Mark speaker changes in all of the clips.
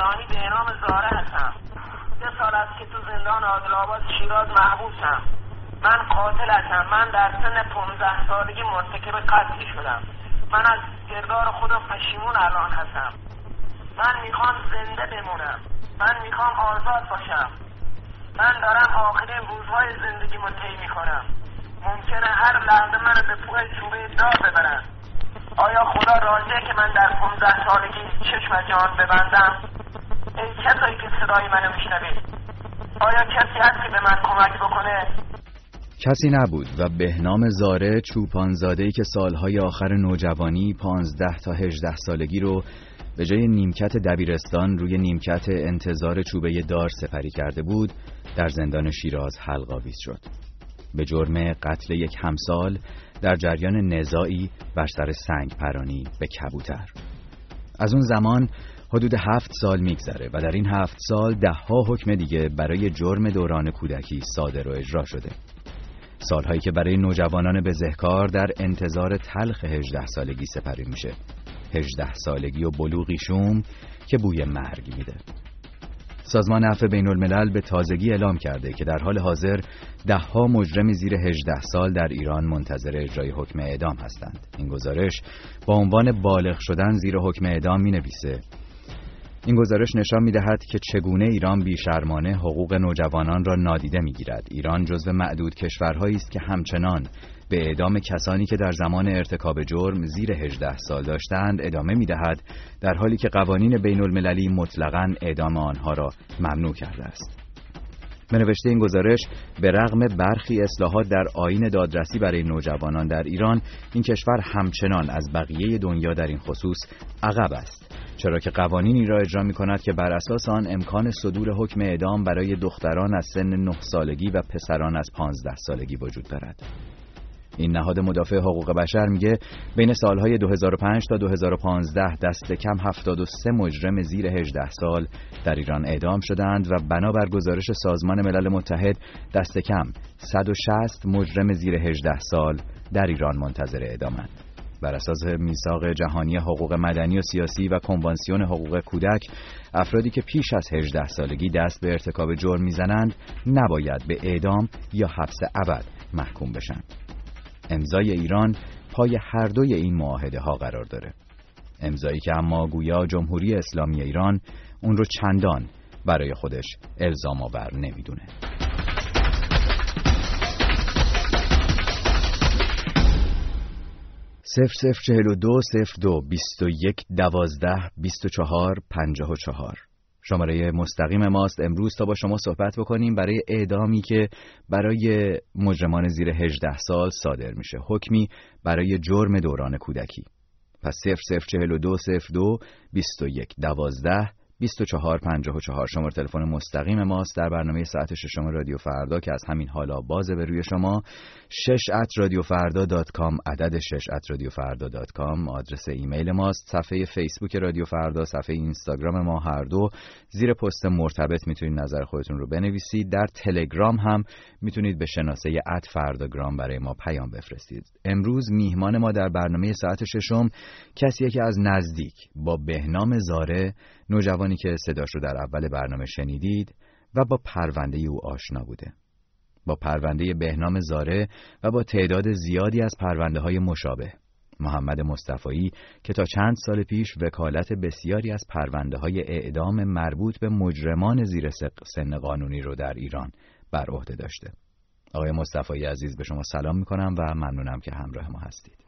Speaker 1: گیلانی به نام زاره هستم. 3 سال است که تو زندان عادل‌آباد شیراز محبوسم. من قاتل هستم. من در سن 15 سالگی مرتکب قتل شدم. من از کردار خودم پشیمون الان هستم. من میخوام زنده بمونم. من میخوام آزاد باشم. من دارم آخرین روزهای زندگیمو طی میکنم. ممکنه هر لحظه منو به پوه چوبه دار ببرن. آیا خدا راضیه که من در 15 سالگی چشم جان ببندم؟ ای کسایی که صدای منو میشنوید، آیا کسی هست که به من کمک بکنه؟
Speaker 2: کسی نبود و بهنام زاره، چوپانزاده‌ای که سالهای آخر نوجوانی 15 تا 18 سالگی رو به جای نیمکت دبیرستان روی نیمکت انتظار چوبه دار سپری کرده بود، در زندان شیراز حلق‌آویز شد. به جرم قتل یک همسال در جریان نزاعی بر سر سنگ پرانی به کبوتر. از اون زمان حدود 7 سال میگذره و در این 7 سال 10 حکم دیگه برای جرم دوران کودکی صادر و اجرا شده. سالهایی که برای نوجوانان بزهکار در انتظار تلخ 18 سالگی سپری میشه. 18 سالگی و بلوغی شوم که بوی مرگ میده. سازمان عفو بین الملل به تازگی اعلام کرده که در حال حاضر 10 مجرم زیر 18 سال در ایران منتظر اجرای حکم اعدام هستند. این گزارش با عنوان بالغ شدن زیر حکم اعدام مینویسه: این گزارش نشان می‌دهد که چگونه ایران بی‌شرمانه حقوق نوجوانان را نادیده می‌گیرد. ایران جزو معدود کشورهایی است که همچنان به اعدام کسانی که در زمان ارتکاب جرم زیر 18 سال داشتند ادامه می‌دهد، در حالی که قوانین بین‌المللی مطلقاً اعدام آنها را ممنوع کرده است. به نوشته این گزارش، به رغم برخی اصلاحات در آیین دادرسی برای نوجوانان در ایران، این کشور همچنان از بقیه دنیا در این خصوص عقب است، چرا که قوانینی را اجرا می‌کند که بر اساس آن امکان صدور حکم اعدام برای دختران از سن 9 سالگی و پسران از 15 سالگی وجود دارد. این نهاد مدافع حقوق بشر میگه بین سالهای 2005 تا 2015 دست کم 73 مجرم زیر 18 سال در ایران اعدام شدند و بنابر گزارش سازمان ملل متحد دست کم 160 مجرم زیر 18 سال در ایران منتظر اعدامند. بر اساس میثاق جهانی حقوق مدنی و سیاسی و کنوانسیون حقوق کودک، افرادی که پیش از 18 سالگی دست به ارتکاب جرم میزنند نباید به اعدام یا حبس ابد محکوم بشند. امضای ایران پای هر دوی این معاهده ها قرار داره. امضایی که اما گویا جمهوری اسلامی ایران اون رو چندان برای خودش الزام آور نمیدونه. 0042 02 21 12 24 54 شماره مستقیم ماست. امروز تا با شما صحبت بکنیم برای اعدامی که برای مجرمان زیر 18 سال صادر میشه، حکمی برای جرم دوران کودکی. پس 0042 02 21 12 24 54 شماره تلفن مستقیم ماست در برنامه ساعت ششم رادیو فردا که از همین حالا بازه به روی شما. 6@radiofarda.com، عدد 6@radiofarda.com آدرس ایمیل ماست. صفحه فیسبوک رادیو فردا، صفحه اینستاگرام ما هر دو. زیر پست مرتبط میتونید نظر خودتون رو بنویسید. در تلگرام هم میتونید به شناسه @فرداگرام برای ما پیام بفرستید. امروز میهمان ما در برنامه ساعت ششم کسیه که از نزدیک با بهنام زاره، نوجوانی که صداش رو در اول برنامه شنیدید، و با پرونده او آشنا بوده. با پرونده بهنام زاره و با تعداد زیادی از پرونده‌های مشابه. محمد مصطفایی که تا چند سال پیش وکالت بسیاری از پرونده‌های اعدام مربوط به مجرمان زیر سن قانونی رو در ایران بر عهده داشته. آقای مصطفایی عزیز، به شما سلام می‌کنم و ممنونم که همراه ما هستید.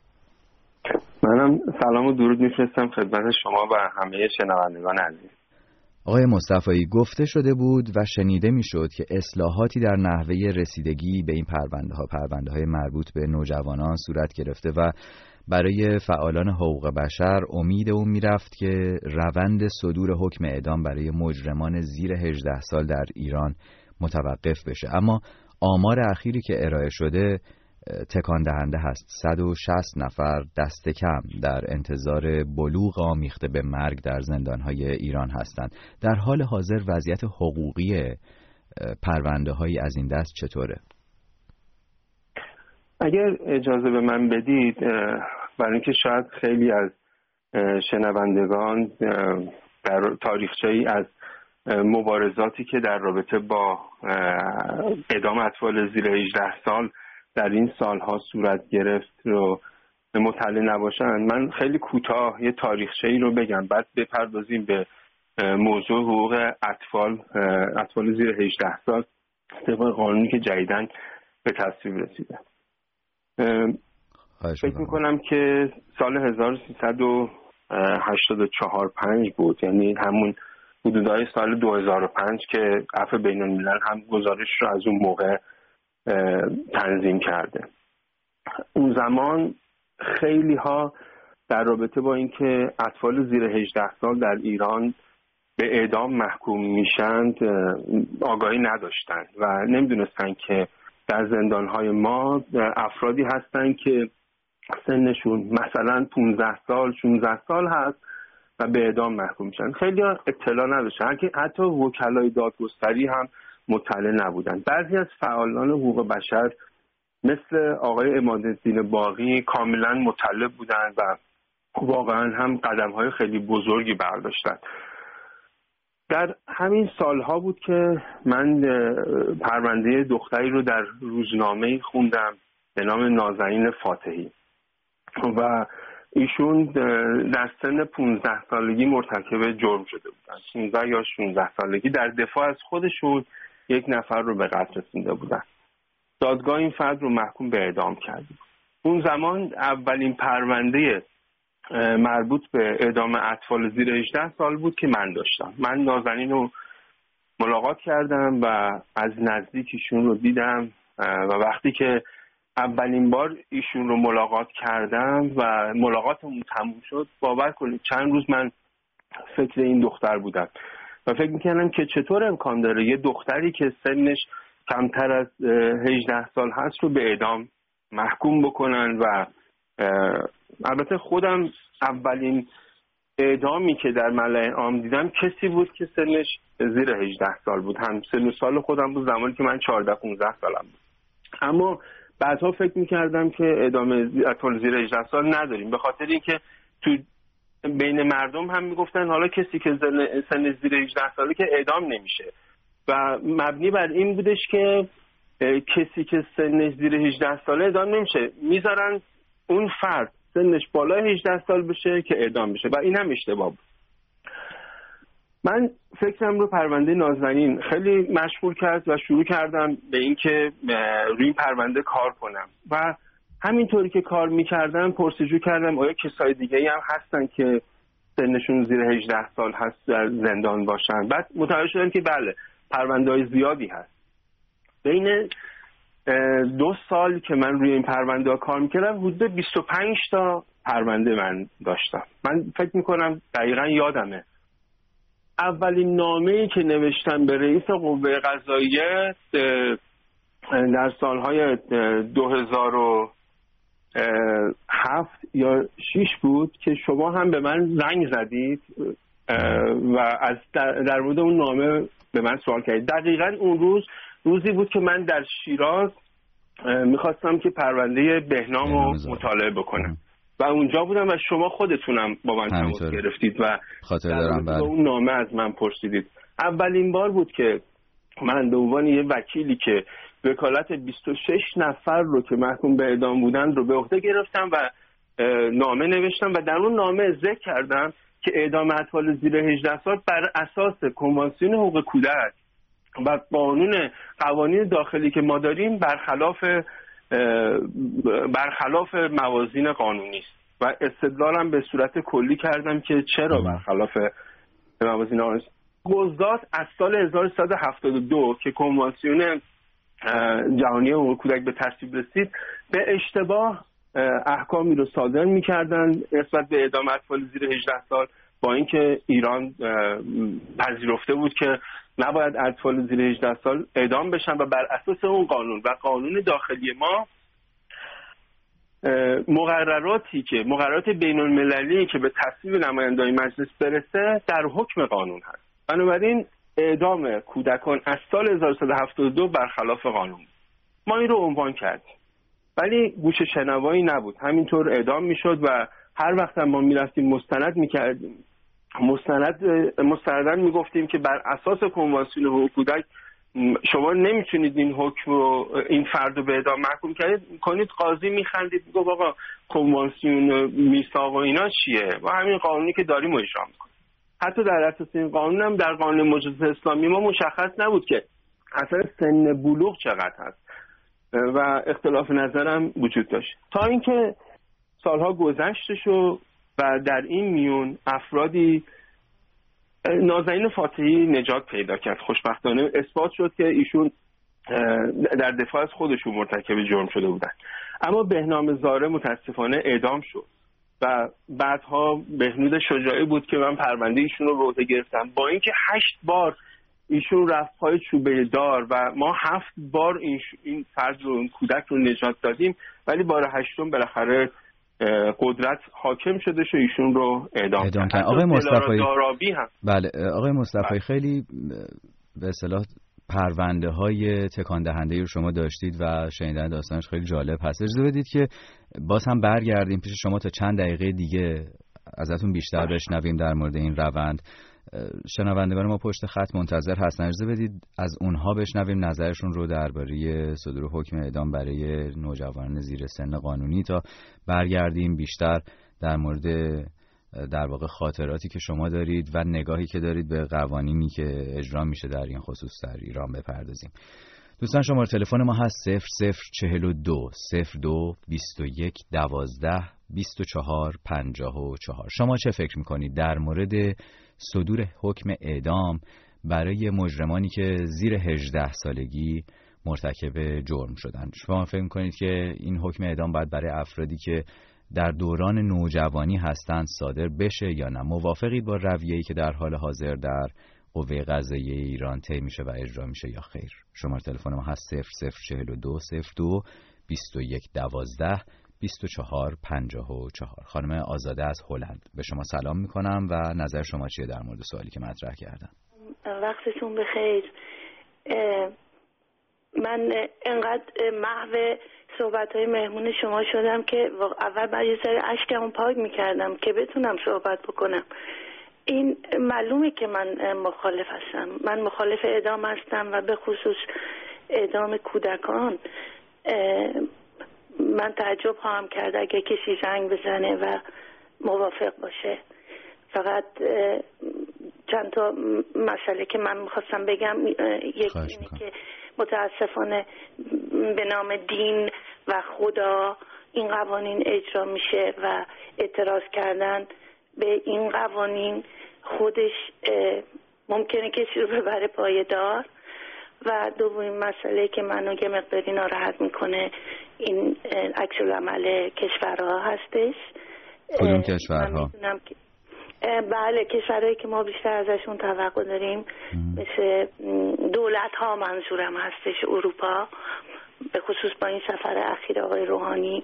Speaker 3: منم سلام و درود میفرستم خدمت شما و همه شنوندگان عزیز.
Speaker 2: آقای مصطفایی، گفته شده بود و شنیده میشد که اصلاحاتی در نحوه رسیدگی به این پرونده‌های مربوط به نوجوانان صورت گرفته و برای فعالان حقوق بشر امید اون میرفت که روند صدور حکم اعدام برای مجرمان زیر 18 سال در ایران متوقف بشه. اما آمار اخیری که ارائه شده تکان دهنده هست. 160 نفر دست کم در انتظار بلوغ آمیخته به مرگ در زندان‌های ایران هستند. در حال حاضر وضعیت حقوقی پرونده‌هایی از این دست چطوره؟
Speaker 3: اگر اجازه به من بدید، برای اینکه شاید خیلی از شنوندگان در تاریخچه‌ای از مبارزاتی که در رابطه با اعدام اطفال زیر 18 سال در این سالها صورت گرفت رو مطلع نباشن، من خیلی کوتاه یه تاریخچه‌ای رو بگم، بعد بپردازیم به موضوع حقوق اطفال زیر 18 سال طبق قانونی که جدیداً به تصویب رسیده. فکر میکنم که سال 1384-5 بود، یعنی همون حدودهای سال 2005 که عفو بین الملل هم گزارش رو از اون موقع تنظیم کرده. اون زمان خیلی ها در رابطه با اینکه اطفال زیر 18 سال در ایران به اعدام محکوم میشند آگاهی نداشتن و نمیدونستن که در زندانهای ما افرادی هستن که سنشون مثلا 15 سال 16 سال هست و به اعدام محکوم میشن. خیلی اطلاع نداشتن، حتی وکلای دادگستری هم مطلع نبودن. بعضی از فعالان حقوق بشر مثل آقای عمادالدین باقی کاملا مطلع بودن و واقعا هم قدم‌های خیلی بزرگی برداشتن. در همین سالها بود که من پرونده دختری رو در روزنامه‌ای خوندم به نام نازنین فاتحی و ایشون در سن 15 سالگی مرتکب جرم شده بودن. 16 یا 16 سالگی در دفاع از خودشون یک نفر رو به قتل رسونده بودن. دادگاه این فرد رو محکوم به اعدام کرد. اون زمان اولین پرونده مربوط به اعدام اطفال زیر 18 سال بود که من داشتم. من نازنین رو ملاقات کردم و از نزدیک ایشون رو دیدم و وقتی که اولین بار ایشون رو ملاقات کردم و ملاقاتمون تموم شد، باور کنید چند روز من فکر این دختر بودم و فکر میکنم که چطور امکان داره یه دختری که سنش کمتر از 18 سال هست رو به اعدام محکوم بکنن. و البته خودم اولین اعدامی که در ملأ عام دیدم کسی بود که سنش زیر 18 سال بود، هم سن و سال خودم بود زمانی که من 14-15 سالم بود. اما بعدها فکر میکردم که اعدام اطفال زیر 18 سال نداریم، به خاطر اینکه تو بین مردم هم میگفتن حالا کسی که سن زیر 18 ساله که اعدام نمیشه و مبنی بر این بودش که کسی که سنش زیر 18 ساله اعدام نمیشه، میذارن اون فرد سنش بالای 18 سال بشه که اعدام بشه و این هم اشتباه بود. من فکرم رو پرونده نازنین خیلی مشغول کرد و شروع کردم به اینکه روی این پرونده کار کنم و همینطوری که کار میکردم پرسجو کردم آیا کسای دیگه هم هستن که سنشون زیر 18 سال هست در زندان باشن. بعد متوجه شدم که بله، پرونده های زیادی هست. بین 2 سال که من روی این پرونده ها کار میکردم حدود 25 تا پرونده من داشتم. من فکر میکنم دقیقا یادمه اولین نامه‌ای که نوشتم به رئیس قوه قضاییه در سالهای 2007 یا 6 بود که شما هم به من زنگ زدید و از در مورد اون نامه به من سوال کردید. دقیقاً اون روزی بود که من در شیراز میخواستم که پرونده بهنام رو مطالعه بکنم و اونجا بودم و شما خودتونم با من تماس گرفتید و
Speaker 2: خاطر دارم
Speaker 3: اون نامه از من پرسیدید. اولین بار بود که من به عنوان یه وکیلی که وکالت 26 نفر رو که محکوم به اعدام بودن رو به عهده گرفتم و نامه نوشتم و در اون نامه ذکر کردم که اعدام اطفال زیر 18 سال بر اساس کنوانسیون حقوق کودک و قوانین داخلی که ما داریم برخلاف موازین قانونی است و استدلالم به صورت کلی کردم که چرا برخلاف موازین قانونی است. گزارش از سال 1372 که کنوانسیون جهانی حقوق کودک به تصویب رسید به اشتباه احکامی رو صادر می‌کردن نسبت به اعدام اطفال زیر 18 سال، با اینکه ایران پذیرفته بود که نباید اطفال زیر 18 سال اعدام بشن و بر اساس اون قانون و قانون داخلی ما مقررات بین المللی که به تصویب نمایندگان مجلس برسه در حکم قانون هست. بنابراین اعدام کودکان از سال 1372 برخلاف قانون. ما این رو عنوان کردیم ولی گوش شنوایی نبود، همینطور اعدام میشد و هر وقت ما میرفتیم مستند میکردیم مستنداً میگفتیم که بر اساس کنوانسیون حقوق کودک شما نمیتونید این حکم رو، این فرد رو به اعدام محکوم کنید. قاضی میخندید، میگه آقا کنوانسیون میثاق و اینا چیه؟ و همین قانونی که داریم رو اجرا میکنیم. حتی در اساس این قانون هم در قانون مجاز اسلامی ما مشخص نبود که اصلا سن بلوغ چقدر هست و اختلاف نظرم وجود داشت، تا اینکه سالها گذشته شد و در این میون افرادی، نازنین فاتحی نجات پیدا کرد. خوشبختانه اثبات شد که ایشون در دفاع از خودشون مرتکب جرم شده بودن، اما بهنام زاره متاسفانه اعدام شد و بعدها بهنود شجاعی بود که من پرونده ایشون رو به عهده گرفتم. با اینکه 8 بار ایشون رفت پای چوبه دار و ما 7 بار این فرد رو، این کودک رو نجات دادیم، ولی بار 8م بالاخره قدرت حاکم شده و ایشون رو اعدام کرد.
Speaker 2: آقای مصطفی
Speaker 3: هم.
Speaker 2: بله آقای مصطفی، خیلی به اصطلاح پرونده های تکان دهنده رو شما داشتید و شنیدن داستانش خیلی جالب هست. اجازه بدید که باز هم برگردیم پیش شما تا چند دقیقه دیگه ازتون بیشتر بشنویم در مورد این روند. شنوندگان ما پشت خط منتظر هستن، اجازه بدید از اونها بشنویم نظرشون رو درباره صدور حکم اعدام برای نوجوانان زیر سن قانونی، تا برگردیم بیشتر در مورد در واقع خاطراتی که شما دارید و نگاهی که دارید به قوانینی که اجرا میشه در این خصوص در ایران بپردازیم. دوستان شماره تلفن ما هست 0042 02 21 12 24 54. شما چه فکر میکنید در مورد صدور حکم اعدام برای مجرمانی که زیر 18 سالگی مرتکب جرم شدن؟ شما فکر میکنید که این حکم اعدام باید برای افرادی که در دوران نوجوانی هستند صادر بشه یا نه؟ موافقید با رویه‌ای که در حال حاضر در قوه قضاییه ایران طی میشه و اجرا میشه یا خیر؟ شماره تلفن ما هست 0042 02 21 12 24 54. خانم آزاده از هلند، به شما سلام میکنم و نظر شما چیه در مورد سوالی که مطرح کردم؟
Speaker 4: وقتتون بخیر. من انقدر محو صحبت‌های مهمون شما شدم که اول بعد یه سری اشکمو پاک میکردم که بتونم صحبت بکنم. این معلومه که من مخالف هستم. من مخالف اعدام هستم و به خصوص اعدام کودکان. من تعجب خواهم کرد اگه کسی زنگ بزنه و موافق باشه. فقط چند تا مسئله که من میخواستم بگم، یکی اینه که متاسفانه به نام دین و خدا این قوانین اجرا میشه و اعتراض کردن به این قوانین خودش ممکنه کسی رو ببره پایه‌دار. و دومین مسئله که منو یه مقداری ناراحت میکنه این عکس العمل کشورها هستش.
Speaker 2: کدوم کشورها؟
Speaker 4: بله، کشورهایی که ما بیشتر ازشون توقع داریم مثل دولت ها منظورم هستش، اروپا، به خصوص با این سفر اخیر آقای روحانی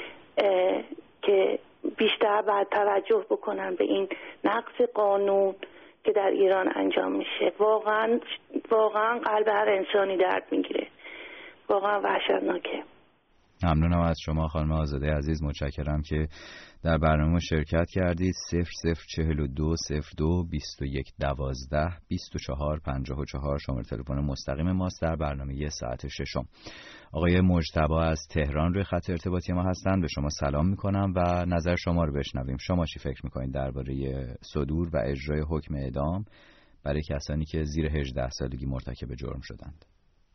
Speaker 4: که بیشتر باید توجه بکنن به این نقض قانون که در ایران انجام میشه. واقعا قلب هر انسانی درد میگیره، واقعا وحشتناکه.
Speaker 2: ممنونم از شما خانم آزاده عزیز، متشکرم که در برنامه شرکت کردید. 0042 02 21 12 24 54 شماره تلفن مستقیم ماست در برنامه ساعت ششم. آقای مجتبی از تهران روی خط ارتباطی ما هستند، به شما سلام میکنم و نظر شما رو بشنویم. شما چی فکر میکنید درباره صدور و اجرای حکم اعدام برای کسانی که زیر 18 سالگی مرتکب جرم شدند؟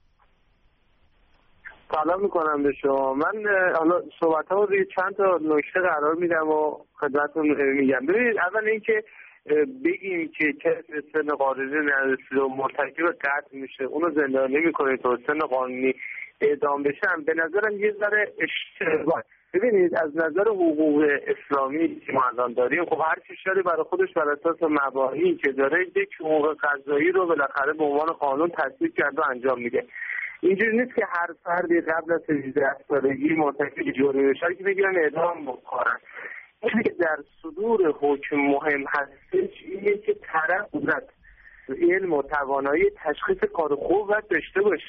Speaker 5: سلام میکنم به شما. من حالا صحبت‌ها رو روی چند تا نکته قرار میدم و خدمتتون میگم. ببینید، اول اینکه بگیم که کسی به سن قانونی نرسیده و مرتکب قتل میشه اونو زندانی نمی‌کنید تا سن قانونی اعدام بشن، به نظرم یه ذره اشتباه. ببینید، از نظر حقوق اسلامی که ما الان داریم، خب هر کشوری برای خودش بر اساس مباحثی که داره یک حقوق قضایی رو بالاخره به عنوان قانون تصویب کرده و انجام میده. اینجوری نیست که هر فردی قبل از 18 سالگی مرتکب جرمی بشه که بگیرن اعدام بکنن. چیزی که در صدور حکم مهم هستش اینه که طرف قدرت علم و توانایی تشخیص کار خوب باید داشته باشه.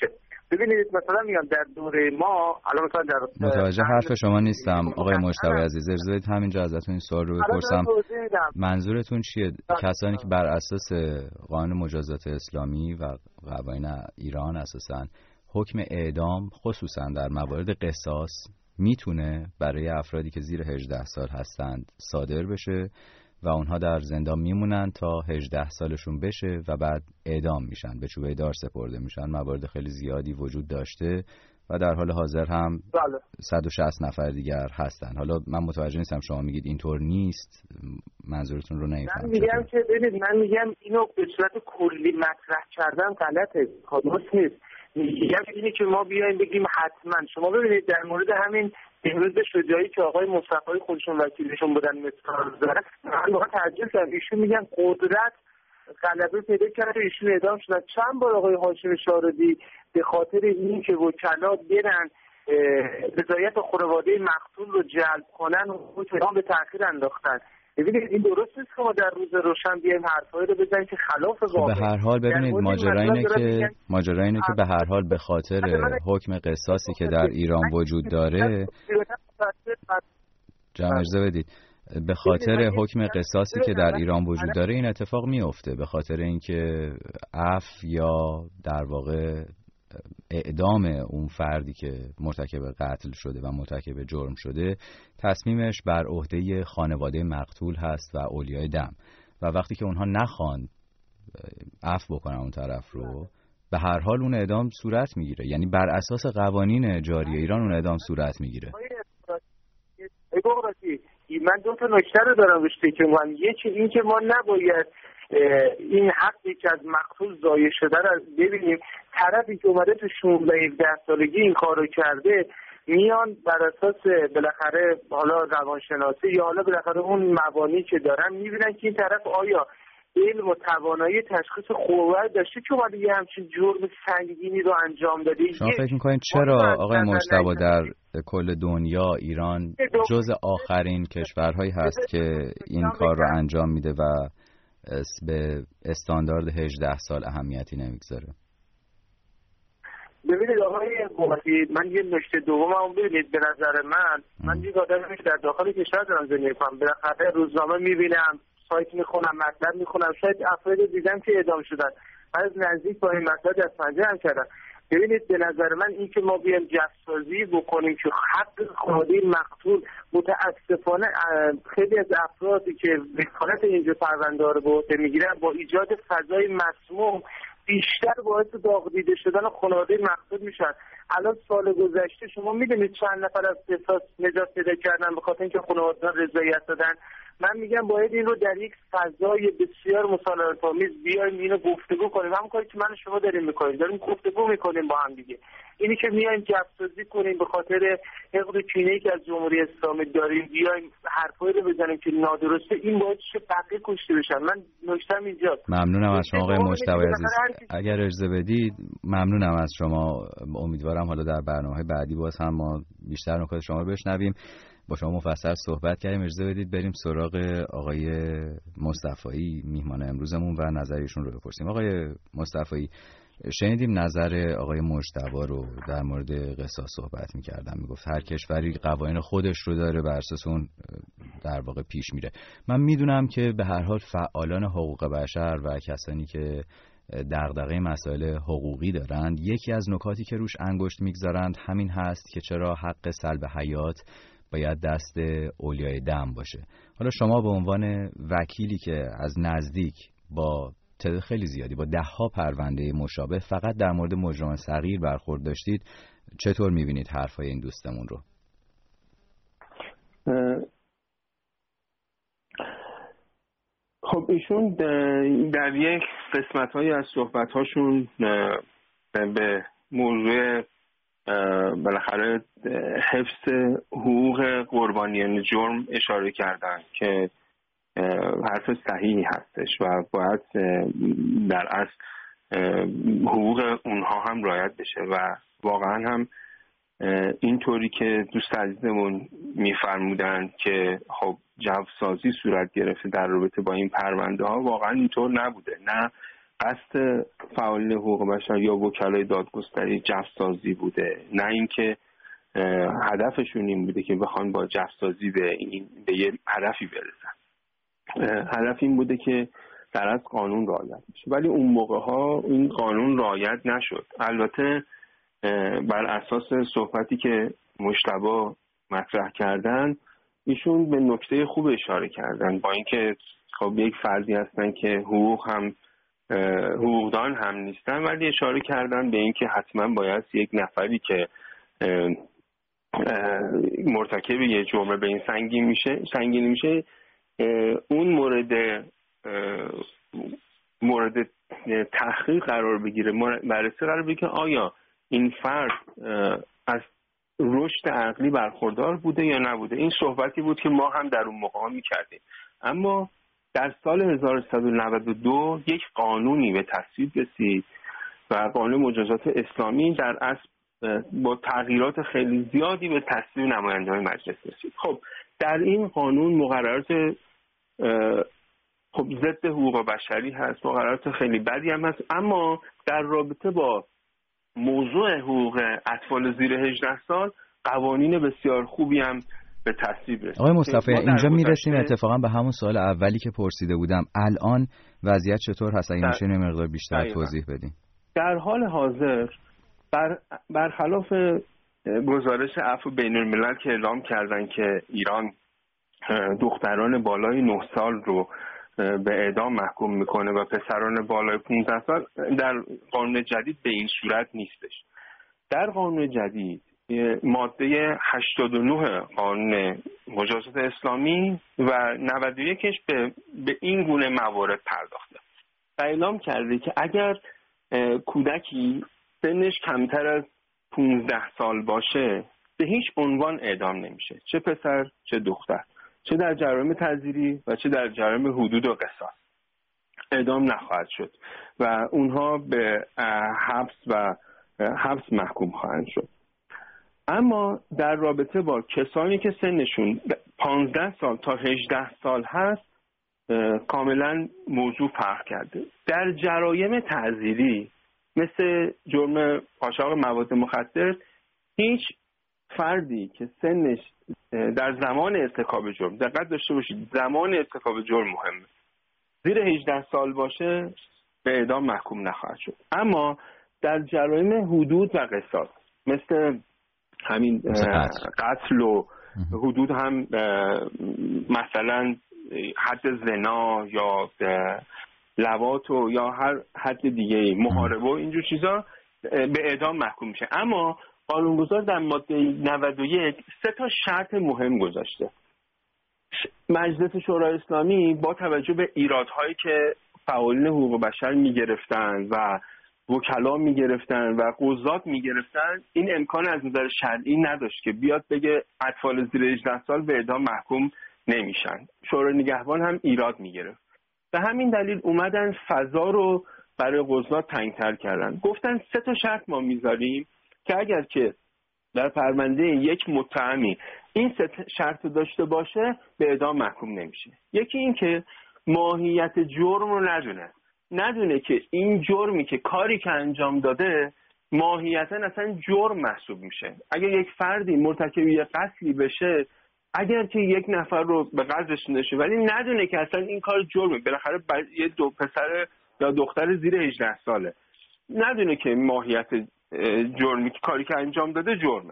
Speaker 5: ببینید مثلا میگم در دوره ما الان مثلا در
Speaker 2: متوجه حرف شما نیستم آقای مجتبی عزیز. اجازه بدید همینجا ازتون این سوال رو بپرسم. منظورتون چیه؟ کسانی که بر اساس قانون مجازات اسلامی و قوانین ایران اساساً حکم اعدام خصوصا در موارد قصاص میتونه برای افرادی که زیر 18 سال هستند صادر بشه و اونها در زندان میمونن تا 18 سالشون بشه و بعد اعدام میشن، به چوبه دار سپرده میشن. موارد خیلی زیادی وجود داشته و در حال حاضر هم 160 نفر دیگر هستن. حالا من متوجه نیستم شما میگید اینطور نیست، منظورتون رو نمیفهمم.
Speaker 5: من میگم که ببینید، من میگم اینو به صورت کلی مطرح کردن غلطه، درست نیست. میگم اینه که ما بیایم بگیم حتما. شما ببینید در مورد همین بهروز شجاعی که آقای مصطفی خودشون وکیلشون بودن مثال داره، من واقعا تعجب کردم. ایشون میگن قدرت غلبه پیدا کرده، ایشون اعدام شدن. چند بار آقای هاشم شاردی به خاطر این که وکلا برن رضایت خانواده مقتول رو جلب کنن و اعدام به تأخیر انداختن. ببینید این درست نیست که ما در روز روشن بیایم حرفایی رو بزنیم که خلاف واقع.
Speaker 2: به هر حال ببینید ماجرا اینه که به هر حال به خاطر حکم قصاصی که در ایران وجود داره، جمع اجازه بدید، به خاطر حکم قصاصی که در ایران وجود داره این اتفاق میفته، به خاطر اینکه عفو یا در واقع اعدام اون فردی که مرتکب قتل شده و مرتکب جرم شده تصمیمش بر عهده خانواده مقتول هست و اولیای دم، و وقتی که اونها نخوان عفو بکنن اون طرف رو، به هر حال اون اعدام صورت میگیره. یعنی بر اساس قوانین جاری ایران اون اعدام صورت میگیره.
Speaker 5: من دو تا نکته رو دارم روش فکر می‌کنم. یکی این که ما نباید این حقی که از مقتول ضایع شده رو ببینیم. طرفی که اومده تو 16-17 سالگی این کارو کرده میان بر اساس بالاخره حالا روانشناسی یا حالا بالاخره اون مبانی که دارن میبینن که این طرف آیا علم و توانایی تشخیص خوبه داشته که اومده یه همچین جرم سنگینی رو انجام داده.
Speaker 2: شما فکر میکنید چرا آقای مجتبی در کل دنیا ایران جز آخرین کشورهایی هست که این کار رو انجام میده و به استاندارد 18 سال اهمیتی نمیگذاره؟
Speaker 5: ببینید آقای قوتی، من یه نکته دومم ببینید، به نظر من یک آدمی که در داخل کشور دارم زندگی می‌کنم، بالاخره روزنامه می‌بینم، سایت می‌خونم، مطلب می‌خونم، شاید افراد دیدم که اعدام شدن، من از نزدیک با این مطلب دست پنجه هم کردم. ببینید به نظر من این که ما بیایم جفسازی بکنیم که حق خانواده مقتول، متاسفانه خیلی از افرادی که وکالت اینجا پرونده رو به عهده میگیرن با ایجاد فضای مسموم بیشتر باعث داغ دیده شدن خانواده مقتول میشن. الان سال گذشته شما میدونید چند نفر از قصاص نجات پیدا کردن به خاطر اینکه خانواده‌ها رضایت دادن. من میگم باید این رو در یک فضای بسیار مسالمت‌آمیز بیایم اینو گفتگو کنیم. همون کاری که من و شما داریم گفتگو میکنیم با هم دیگه. اینی که میایم جفسازی کنیم به خاطر حقد و کینه‌ای که از جمهوری اسلامی داریم، بیایم حرفایی رو بزنیم که نادرسته، این باید چه بقیه کشته بشن. من نکتم اینجاست.
Speaker 2: ممنونم از شما آقای مجتبی عزیز. اگر اجازه بدید ممنونم از شما. امیدوارم حالا در برنامه‌های بعدی باز هم ما بیشتر نکات شما رو بشنویم. با شما مفصل صحبت کردیم. اجازه بدید بریم سراغ آقای مصطفی میهمان امروزمون و نظرشون رو بپرسیم. آقای مصطفی، شنیدیم نظر آقای مجتبی رو در مورد قصاص صحبت می‌کردن. میگفت هر کشوری قوانین خودش رو داره، بر اساس اون در واقع پیش میره. من میدونم که به هر حال فعالان حقوق بشر و کسانی که دغدغه مسائل حقوقی دارند، یکی از نکاتی که روش انگشت میگذارند همین هست که چرا حق سلب حیات باید دست اولیای دم باشه. حالا شما به عنوان وکیلی که از نزدیک با تعداد خیلی زیادی، با 10 پرونده مشابه فقط در مورد مجرم صغیر برخورد داشتید، چطور میبینید حرفای این دوستمون رو؟
Speaker 3: خب ایشون در یک قسمت‌هایی از صحبت‌هاشون به موضوع بالاخره حفظ حقوق قربانیان جرم اشاره کردن که حرف صحیحی هستش و باید در اصل حقوق اونها هم رعایت بشه و واقعا هم اینطوری که دوست عزیزمون میفرمودن که خب جوسازی صورت گرفته در رابطه با این پرونده ها، واقعا اینطور نبوده. نه قصد فعالین حقوق بشر یا وکلای دادگستری جفسازی بوده، نه اینکه هدفشون این بوده که بخوان با جفسازی به یه هدفی برسن. هدف این بوده که در از قانون رعایت بشه، ولی اون موقع ها این قانون رعایت نشد. البته بر اساس صحبتی که مجتبی مطرح کردن، ایشون به نکته خوب اشاره کردن، با اینکه خب یک فردی هستن که حقوقدان هم نیستن، ولی اشاره کردن به اینکه حتما باید یک نفری که مرتکب یه جرم به این سنگینی میشه اون مورد تحقیق قرار بگیره، بررسی قرار بگیره که آیا این فرد از رشد عقلی برخوردار بوده یا نبوده. این صحبتی بود که ما هم در اون موقع می‌کردیم. اما در سال 1192 یک قانونی به تصویب رسید و قانون مجازات اسلامی در اصل با تغییرات خیلی زیادی به تصویب نماینده‌های مجلس رسید. خب در این قانون مقررات خب ضد حقوق بشری هست، مقررات خیلی بدی هم هست، اما در رابطه با موضوع حقوق اطفال زیر 18 سال قوانین بسیار خوبی هم به تصویب رسید.
Speaker 2: آقای مصطفی اینجا میرسیم اتفاقا به همون سوال اولی که پرسیده بودم. الان وضعیت چطور هست؟ اگه میشه یه مقدار بیشتر توضیح بدین. در
Speaker 3: حال حاضر برخلاف گزارش عفو بین الملل که اعلام کردن که ایران دختران بالای 9 سال رو به اعدام محکوم میکنه و پسران بالای 15 سال، در قانون جدید به این صورت نیستش. در قانون جدید ماده 89 قانون مجازات اسلامی و 91ش به این گونه موارد پرداخته و اعلام کرده که اگر کودکی سنش کمتر از 15 سال باشه به هیچ عنوان اعدام نمیشه، چه پسر چه دختر، چه در جرایم تعزیری و چه در جرایم حدود و قصاص اعدام نخواهد شد و اونها به حبس محکوم خواهند شد. اما در رابطه با کسانی که سنشون 15 سال تا 18 سال هست کاملا موضوع فرق کرده. در جرایم تعزیری مثل جرم قاچاق مواد مخدر هیچ فردی که سنش در زمان ارتکاب جرم، دقت داشته باشید زمان ارتکاب جرم مهمه، زیر 18 سال باشه به اعدام محکوم نخواهد شد. اما در جرایم حدود و قصاص مثل همین قتل و حدود هم مثلا حد زنا یا لواط و یا هر حد دیگه محاربه و اینجور چیزا به اعدام محکوم میشه. اما قانونگذار در ماده 91 3 تا شرط مهم گذاشته. مجلس شورای اسلامی با توجه به ایرادهایی که فعالین حقوق بشر میگرفتن و وکلا میگرفتن و قضات میگرفتن این امکان از نظر شرعی نداشت که بیاد بگه اطفال زیر 18 سال به اعدام محکوم نمیشن. شورای نگهبان هم ایراد میگرفت. به همین دلیل اومدن فضا رو برای قضات تنگ‌تر کردن. گفتن 3 تا شرط ما میذاریم که اگر که در پرونده یک متهمی این 3 شرط داشته باشه به اعدام محکوم نمیشه. یکی این که ماهیت جرم رو ندونه که این جرمی که کاری که انجام داده ماهیتا اصلا جرم محسوب میشه. اگر یک فردی مرتکب یک قتلی بشه، اگر که یک نفر رو به قتل رسونده ولی ندونه که اصلا این کار جرمه، بالاخره یه دو پسر یا دختر زیر 18 ساله ندونه که ماهیت جرمی که کاری که انجام داده جرمه.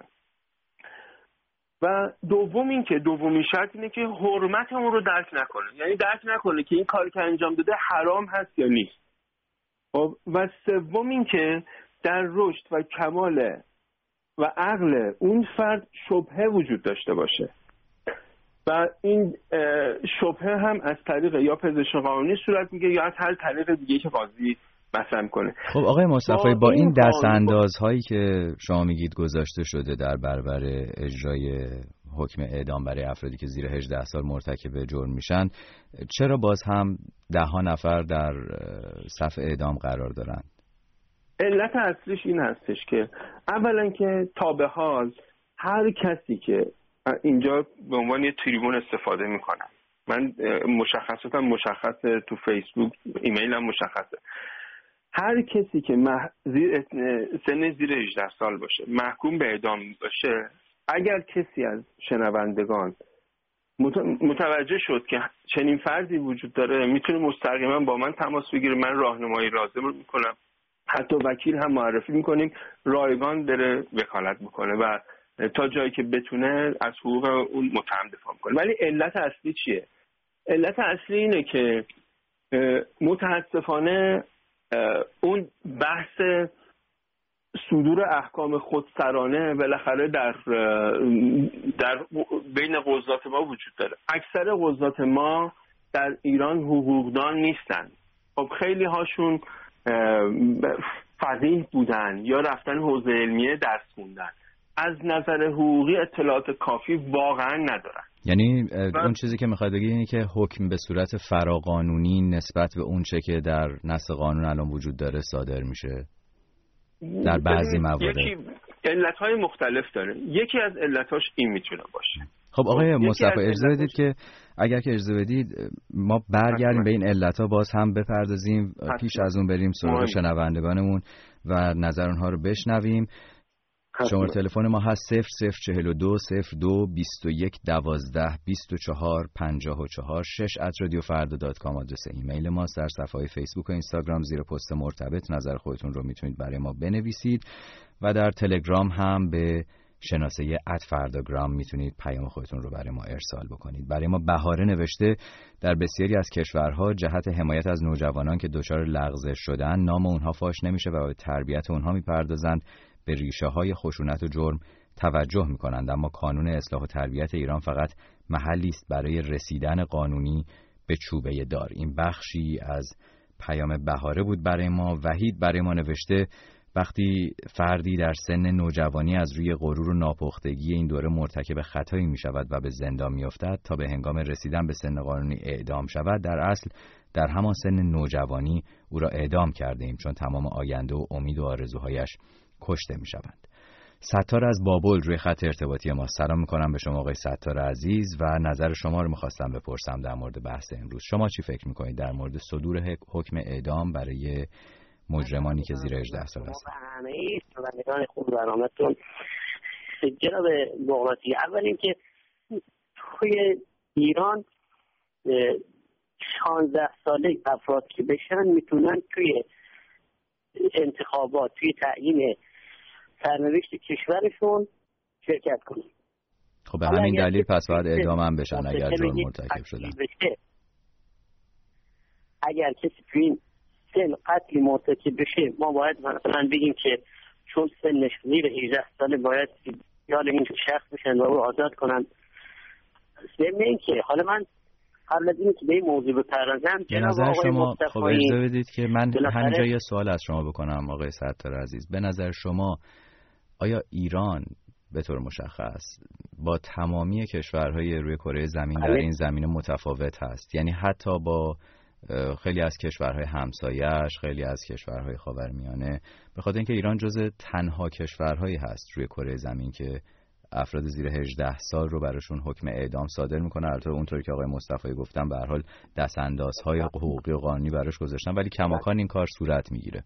Speaker 3: و دومین شرط اینه که حرمت اون رو درک نکنه، یعنی درک نکنه که این کاری که انجام داده حرام هست یا نیست. و سوم این که در رشد و کمال و عقل اون فرد شبهه وجود داشته باشه و این شبهه هم از طریق یا پزشک قانونی صورت میگه یا از هر طریق دیگه که قاضی مثلا کنه.
Speaker 2: خب آقای مصطفی با این دستاندازهایی که شما میگید گذاشته شده در برابر اجرای حکم اعدام برای افرادی که زیر 18 سال مرتکب جرم میشن، چرا باز هم 10 نفر در صف اعدام قرار دارن؟
Speaker 3: علت اصلیش این هستش که اولا که تا به حال هر کسی که اینجا به عنوان یه تریبون استفاده میکنن، من مشخصاتم مشخصه، تو فیسبوک ایمیلم مشخصه، هر کسی که سن زیر 18 سال باشه محکوم به اعدام باشه، اگر کسی از شنوندگان متوجه شد که چنین فردی وجود داره، میتونه مستقیما با من تماس بگیره. من راهنمایی لازم رو میکنم، حتی وکیل هم معرفی میکنیم، رایگان بره وکالت میکنه و تا جایی که بتونه از حقوق اون متهم دفاع میکنه. ولی علت اصلی چیه؟ علت اصلی اینه که متاسفانه اون بحث صدور احکام خودسرانه بالاخره در بین قضات ما وجود داره. اکثر قضات ما در ایران حقوقدان نیستن. خب خیلی هاشون فقیه بودن یا رفتن حوزه علمیه درس خوندن، از نظر حقوقی اطلاعات کافی واقعا ندارن.
Speaker 2: یعنی اون چیزی که میخواد بگی اینه که حکم به صورت فراقانونی نسبت به اون چه که در نص قانون الان وجود داره صادر میشه در بعضی موارد.
Speaker 3: یکی علتهای مختلف داره، یکی از علتاش این میتونه باشه.
Speaker 2: خب آقای مصطفی اجازه بدید که اگر که اجازه بدید ما برگردیم به این علتها باز هم بپردازیم، پیش از اون بریم سراغ شنوندگانمون و نظر اونها رو بشنویم. شماره تلفن ما هست 0042 02 21 12 24 54 6@radiofarda.com آدرس ایمیل ماست. در صفحه فیسبوک و اینستاگرام زیر پست مرتبط نظر خودتون رو میتونید برای ما بنویسید و در تلگرام هم به شناسه @فرداگرام میتونید پیام خودتون رو برای ما ارسال بکنید. برای ما بهاره نوشته در بسیاری از کشورها جهت حمایت از نوجوانان که دچار لغزش شدن نام اونها فاش نمیشه و به تربیت اونها میپردازند، به ریشه های خشونت و جرم توجه میکنند، اما کانون اصلاح و تربیت ایران فقط محلی است برای رسیدن قانونی به چوبه دار. این بخشی از پیام بهاره بود برای ما. وحید برای ما نوشته وقتی فردی در سن نوجوانی از روی غرور و ناپختگی این دوره مرتکب خطایی می شود و به زندان می افتد تا به هنگام رسیدن به سن قانونی اعدام شود، در اصل در همان سن نوجوانی او را اعدام کرده ایم، چون تمام آینده و امید و آرزوهایش کشته می شوند. ستار از بابل روی خط ارتباطی ما. سلام میکنم به شما آقای ستار عزیز و نظر شما رو میخواستم بپرسم در مورد بحث امروز. شما چی فکر میکنید در مورد صدور حکم اعدام برای مجرمانی که زیر 18 سال هستند؟
Speaker 6: همه شنوندگان خوب برنامه‌تون جناب بغراتی، اول اینکه توی ایران 16 ساله افراد که بشن میتونن توی انتخابات، توی تعیین سرنوشت کشورشون شرکت کنن.
Speaker 2: خب به همین دلیل پس باید اعدام هم بشن اگر جرم مرتکب شدن.
Speaker 6: اگر کسی توی این سن قتل مرتکب بشه، ما باید مثلا بگیم که چون سنش زیر 18 ساله باید یاد این شخص بشن و رو آزاد کنن. ضمن اینکه حالا من قبل از این که به این موضوع بپردازم
Speaker 2: به نظر شما، خب اجازه بدید که من همینجا یه سوال از شما بکنم آقای ستار عزیز. به نظر شما آیا ایران به طور مشخص با تمامی کشورهای روی کره زمین در این زمینه متفاوت هست؟ یعنی حتی با خیلی از کشورهای همسایه‌اش، خیلی از کشورهای خاورمیانه، به خاطر اینکه ایران جزو تنها کشورهایی هست روی کره زمین که افراد زیر 18 سال رو براشون حکم اعدام صادر میکنه. البته اونطوری که آقای مصطفی گفتن به هر حال دستاندازهای حقوقی و قانونی براش گذاشتن، ولی کماکان این کار صورت میگیره.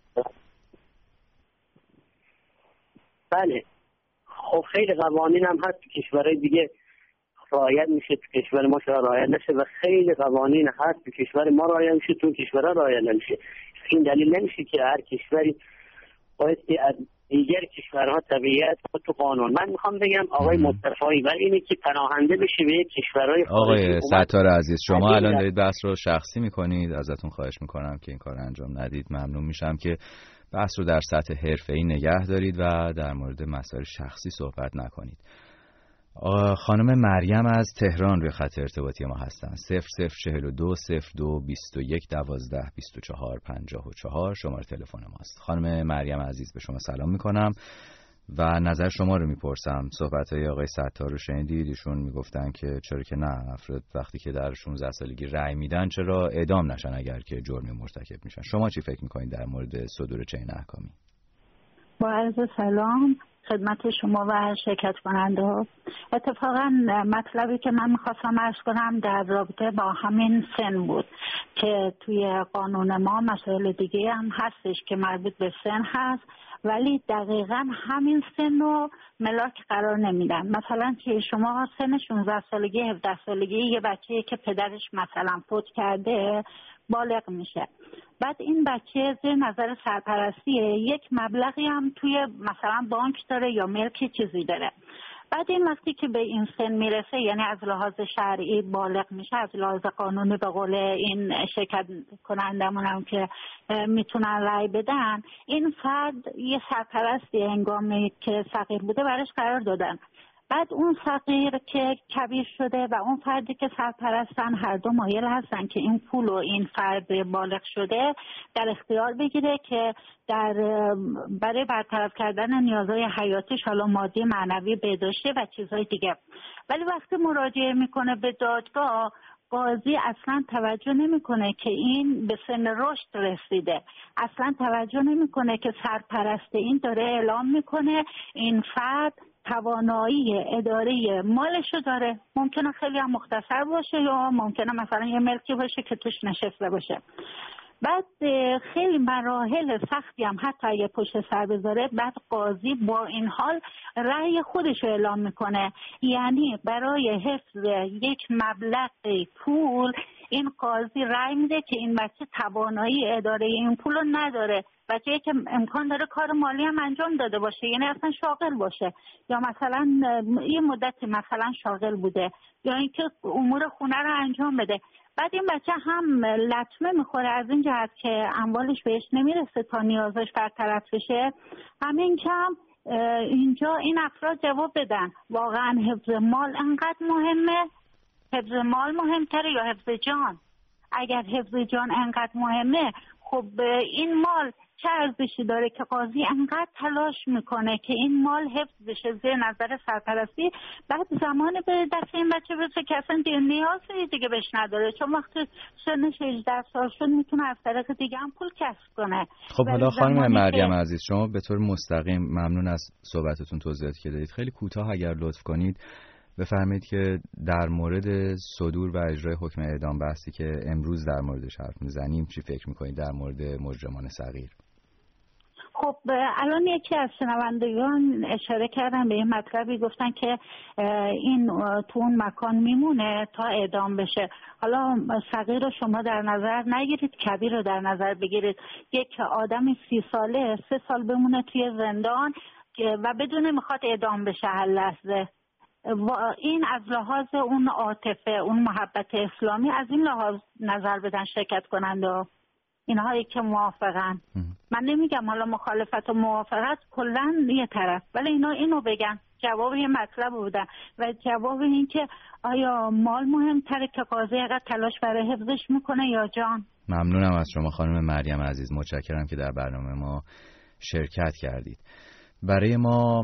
Speaker 6: بله، خب خیلی قوانین هم هست تو کشورهای دیگه رعایت میشه، تو کشور ما شاید رعایت نشه و خیلی قوانین هست تو کشور ما رعایت میشه، تو کشورها رعایت نمیشه. این دلیل نمیشه که هر کشوری بایستی از دیگر کشورها تبعیت کنه تو قانون. من میخوام بگم آقای مصطفی ولی اینه که پناهنده بشه به کشورهای خارجی.
Speaker 2: آقای ستار عزیز، شما الان دارید بحث رو شخصی میکنید، ازتون خواهش میکنم که این کار انجام ندید. ممنون میشم که بحث رو در سطح حرفه‌ای نگه دارید و در مورد مسائل شخصی صحبت نکنید. خانم مریم از تهران روی خط ارتباطی ما هستن. 0042 02 21 12 24 54 شماره تلفن ماست. خانم مریم عزیز به شما سلام میکنم و نظر شما رو میپرسم. صحبت‌های آقای ستار رو شنیدید، ایشون میگفتن که چرا که نه، افراد وقتی که در 16 سالگی رأی میدن چرا اعدام نشن اگر که جرمی مرتکب میشن. شما چی فکر میکنید در مورد صدور چنین احکامی؟
Speaker 7: با عرض سلام، خدمت شما و شرکت کننده ها. اتفاقا مطلبی که من میخواستم عرض کنم در رابطه با همین سن بود که توی قانون ما مسائل دیگه هم هستش که مربوط به سن هست، ولی دقیقا همین سن رو ملاک قرار نمیدن. مثلا که شما سن 16 سالگی 17 سالگی یه بچه که پدرش مثلا فوت کرده بالغ میشه، بعد این بچه زیر نظر سرپرستی یک مبلغی هم توی مثلا بانک داره یا ملک چیزی داره. بعد این وقتی که به این سن میرسه، یعنی از لحاظ شرعی بالغ میشه، از لحاظ قانونی به قول این شرکت کنندمون هم که میتونن رأی بدن، این فرد یه سرپرستی هنگامی که صغیر بوده براش قرار دادن. بعد اون صغیر که کبیر شده و اون فردی که سرپرستن هر دو مایل هستن که این پول و این فرد بالغ شده در اختیار بگیره که برای برطرف کردن نیازهای حیاتیش، حالا مادی معنوی، بهداشتی و چیزهای دیگه. ولی وقتی مراجعه میکنه به دادگاه، قاضی اصلا توجه نمیکنه که این به سن رشد رسیده، اصلا توجه نمیکنه که سرپرست این داره اعلام میکنه این فرد توانایی اداره مالشو داره. ممکنه خیلی هم مختصر باشه یا ممکنه مثلا یه ملکی باشه که توش نشسته باشه. بعد خیلی مراحل سختی هم حتی اگه پشت سر بذاره، بعد قاضی با این حال رأی خودش اعلام میکنه. یعنی برای حفظ یک مبلغ پول این قاضی رأی میده که این بچه توانایی اداره این پول رو نداره، بچه‌ای که امکان داره کار مالی هم انجام داده باشه، یعنی اصلا شاغل باشه یا مثلا یه مدتی مثلا شاغل بوده یا اینکه امور خونه رو انجام بده. بعد این بچه هم لطمه میخوره از این جهت که اموالش بهش نمیرسه تا نیازش برطرف بشه. همین کم اینجا این افراد جواب بدن واقعا حفظ مال انقدر مهمه؟ حفظ مال مهمتره یا حفظ جان؟ اگر حفظ جان انقدر مهمه، خب این مال چه ارزشی داره که قاضی انقدر تلاش میکنه که این مال حفظ بشه زیر نظر سرپرستی، بعد زمان به دست این بچه برسه که اصلا نیازی دیگه بهش نداره، چون وقتی سنش 18 سال شد میتونه از طریق دیگه هم پول کسب کنه.
Speaker 2: خب حالا خانم مریم عزیز، شما به طور مستقیم ممنون از صحبتتون، توضیحاتی که دادید. خیلی کوتاه اگر لطف کنید بفرمایید که در مورد صدور و اجرای حکم اعدام بحثی که امروز در موردش حرف میزنیم چی فکر میکنید در مورد مجرمان صغیر؟
Speaker 7: خب الان یکی از شنوندگان اشاره کردن به این مطلبی، گفتن که این تو اون مکان میمونه تا اعدام بشه. حالا صغیر رو شما در نظر نگیرید، کبیر رو در نظر بگیرید. یک آدم 30 ساله 3 سال بمونه توی زندان و بدون میخواد اعدام بشه هر لحظه. این از لحاظ اون عاطفه، اون محبت اسلامی، از این لحاظ نظر بدن شرکت کننده اینهایی که موافقن. من نمیگم حالا مخالفت و موافقت کلا یه طرف، ولی اینا اینو بگن. جواب یه مطلب بودن و جواب این که آیا مال مهمتره که قاضی اگر تلاش برای حفظش میکنه یا جان.
Speaker 2: ممنونم از شما خانم مریم عزیز، متشکرم که در برنامه ما شرکت کردید. برای ما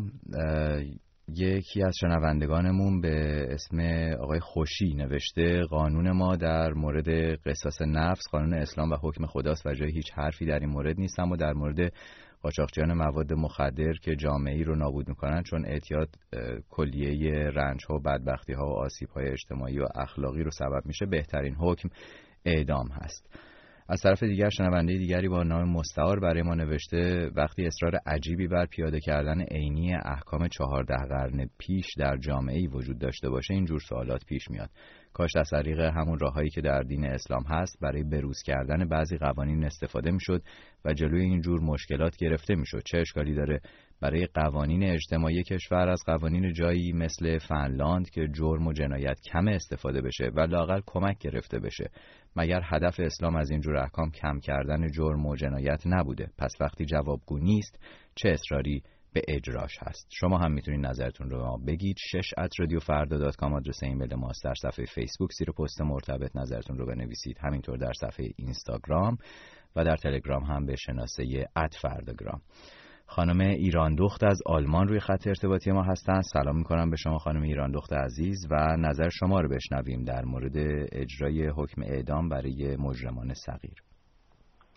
Speaker 2: یکی از شنوندگانمون به اسم آقای خوشی نوشته قانون ما در مورد قصاص نفس قانون اسلام و حکم خداست و جای هیچ حرفی در این مورد نیست، اما در مورد قاچاقچیان مواد مخدر که جامعه‌ای رو نابود میکنن چون اعتیاد کلیه رنج‌ها و بدبختی‌ها و آسیب‌های اجتماعی و اخلاقی رو سبب میشه، بهترین حکم اعدام هست. از طرف دیگر شنونده دیگری با نام مستعار برای ما نوشته وقتی اصرار عجیبی بر پیاده کردن عینی احکام 14 قرن پیش در جامعه‌ای وجود داشته باشه اینجور سوالات پیش میاد. کاش از طریق همون راههایی که در دین اسلام هست برای بروز کردن بعضی قوانین استفاده میشد و جلوی اینجور مشکلات گرفته میشد. چه اشکالی داره برای قوانین اجتماعی کشور از قوانین جایی مثل فنلاند که جرم و جنایت کم استفاده بشه و لااقل کمک گرفته بشه؟ مگر هدف اسلام از اینجور احکام کم کردن جرم و جنایت نبوده؟ پس وقتی جوابگو نیست چه اصراری به اجراش هست؟ شما هم میتونید نظرتون رو ما بگید. 6@radiofarda.com آدرس ایمیل ماست. در صفحه فیسبوک زیر پست مرتبط نظرتون رو بنویسید. همینطور در صفحه اینستاگرام و در تلگرام هم به شناسه @فرداگرام. خانم ایران دخت از آلمان روی خط ارتباطی ما هستن. سلام میکنم به شما خانم ایران دخت عزیز و نظر شما رو بشنویم در مورد اجرای حکم اعدام برای مجرمان صغیر.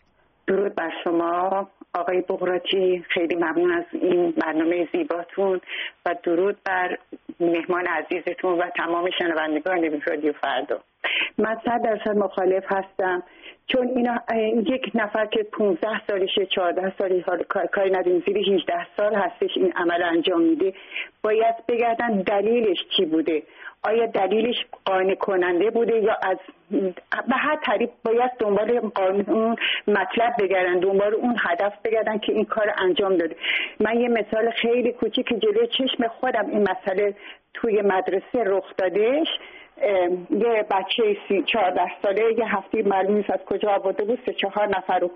Speaker 8: درود بر شما آقای بغراتی، خیلی ممنون از این برنامه زیباتون و درود بر مهمان عزیزتون و تمام شنوندگان رادیو فردا. من 100% مخالف هستم، چون اینا یک نفر که 15 سالشه 14 سالی کاری نداریم زیر 18 سال هستش این عمل انجام میده، باید بگردن دلیلش چی بوده. آیا دلیلش قانع کننده بوده یا از به هر طریق باید دنبال قانون مطلب بگردن، دنبال اون هدف بگردن که این کار انجام داده. من یه مثال خیلی کوچیک که جلوی چشم خودم این مسئله توی مدرسه رخ دادش. یه بچه 14 ساله یه هفته معلوم نیست از کجا آورده بود 3-4 نفر رو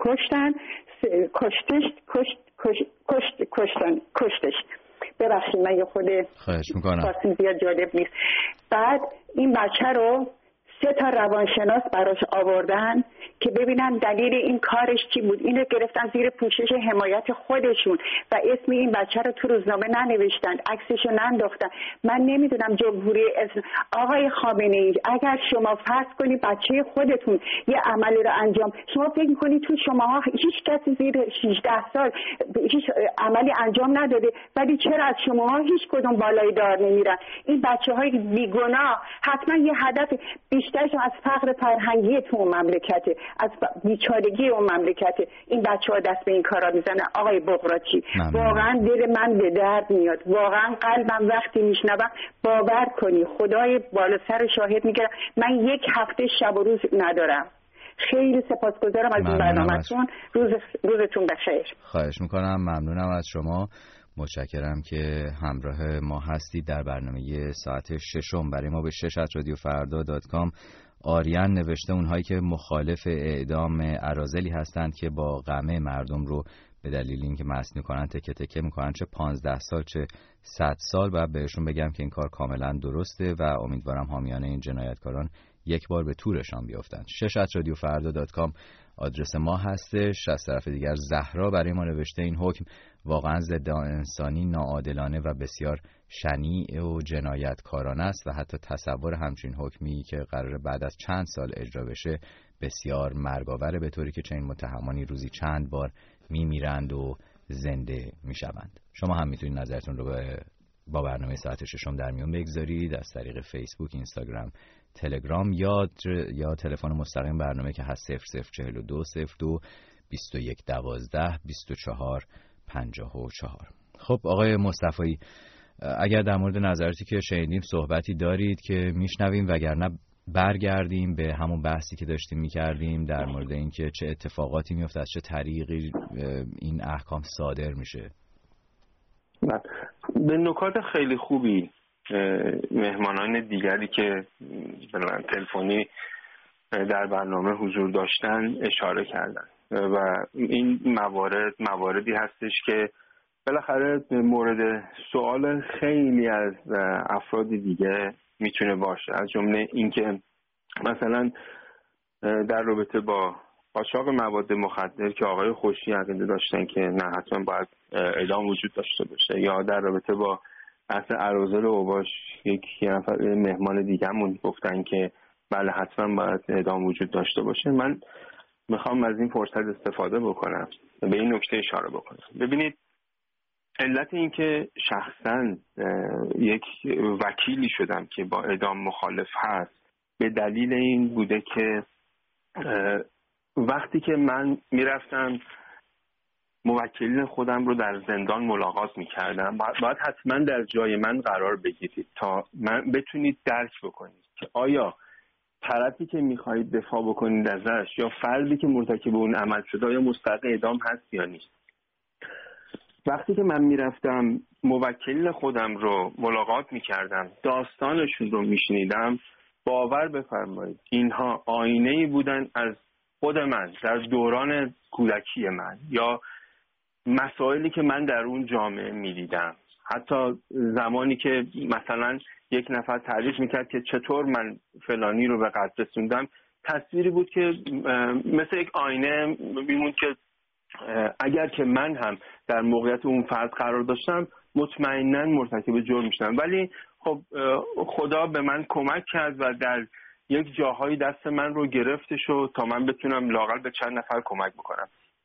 Speaker 8: کشتش. ببخشید من یه خود
Speaker 2: خواهش میکنم
Speaker 8: فارسی زیاد جالب نیست. بعد این بچه رو 3 روانشناس براش آوردن که ببینن دلیل این کارش چی بود. اینو گرفتن زیر پوشش حمایت خودشون و اسم این بچه رو تو روزنامه ننوشتن، عکسشو ننداختن. من نمیدونم جمهوری آقای خامنه‌ای اگر شما فرض کنی بچه خودتون یه عملی رو انجام، شما فکر می‌کنید تو شماها هیچ کسی زیر 18 سال هیچ عملی انجام نداده، ولی چرا از شماها هیچ کدوم بالای دار نمیرن؟ این بچه‌های بیگناه حتما یه هدف بیشترشون از فقر فرهنگی تو اون مملکته، از بیچارگی اون مملکته. این بچه‌ها دست به این کارا میزنن. آقای بغراتی واقعا دل من به درد میاد، واقعا قلبم وقتی میشنوم باور کنی خدای بالا سر شاهد میگیرم من 1 هفته شب و روز ندارم. خیلی سپاسگزارم از این برنامه‌تون. روزتون بخیر.
Speaker 2: خواهش میکنم، ممنونم از شما. متشکرم که همراه ما هستید در برنامه ساعت 6 برای ما به 6@radiofarda.com. آریان نوشته اونهایی که مخالف اعدام اراذلی هستند که با قمع مردم رو به دلیل اینکه مست میکنن تکه تکه میکنن، چه 15 سال چه 100 سال، و بهشون بگم که این کار کاملا درسته و امیدوارم حامیان این جنایتکاران یک بار به تورشان بیافتن. 6@radiofarda.com آدرس ما هستش. از طرف دیگر زهرا برای ما نوشته این حکم واقعا ضد انسانی، ناعادلانه و بسیار شنیع و جنایتکارانه است و حتی تصور همچین حکمی که قراره بعد از چند سال اجرا بشه بسیار مرگاوره، به طوری که چنین متهمانی روزی چند بار میمیرند و زنده میشوند. شما هم میتونید نظرتون رو با برنامه ساعت 6 در میون بگذارید از طریق فیسبوک، اینستاگرام، تلگرام یا تلفن مستقیم برنامه که هست 004202 2112 24 54. خب آقای مصطفی، اگر در مورد نظراتی که شنیدیم صحبتی دارید که میشنویم، وگرنه برگردیم به همون بحثی که داشتیم میکردیم در مورد اینکه چه اتفاقاتی میفته، از چه طریقی این احکام صادر میشه.
Speaker 3: به نکات خیلی خوبی مهمانان دیگری که تلفنی در برنامه حضور داشتن اشاره کردن و این مواردی هستش که بالاخره مورد سوال خیلی از افراد دیگه میتونه باشه، از جمله اینکه مثلا در رابطه با قاچاق مواد مخدر که آقای خوشی عقیده داشتن که نه حتما باید اعدام وجود داشته باشه، یا در رابطه با بحث اراذل و اوباش یک نفر مهمان دیگه‌مون گفتن که بله حتما باید اعدام وجود داشته باشه. من میخوام از این فرصت استفاده بکنم به این نکته اشاره بکنم. ببینید، علت این که شخصا یک وکیلی شدم که با اعدام مخالف هست به دلیل این بوده که وقتی که من میرفتم موکلین خودم رو در زندان ملاقات میکردم، باید حتما در جای من قرار بگیرید تا من بتونید درک بکنید که آیا طرفی که میخواهید دفاع بکنید ازش یا فردی که مرتکب اون عمل شده آیا مستحق اعدام هست یا نیست. وقتی که من میرفتم موکلین خودم رو ملاقات میکردم، داستانشون رو میشنیدم، باور بفرمایید اینها آینه‌ای بودن از خود من در دوران کودکی من یا مسائلی که من در اون جامعه میدیدم. حتی زمانی که مثلا یک نفر تعریف میکرد که چطور من فلانی رو به قتل رسوندم، تصویری بود که مثل یک آینه میموند که اگر که من هم در موقعیت اون فرد قرار داشتم مطمئناً مرتکب جرم میشدم. ولی خب خدا به من کمک کرد و در یک جاهایی دست من رو گرفتش و تا من بتونم لااقل به چند نفر کمک بکنم.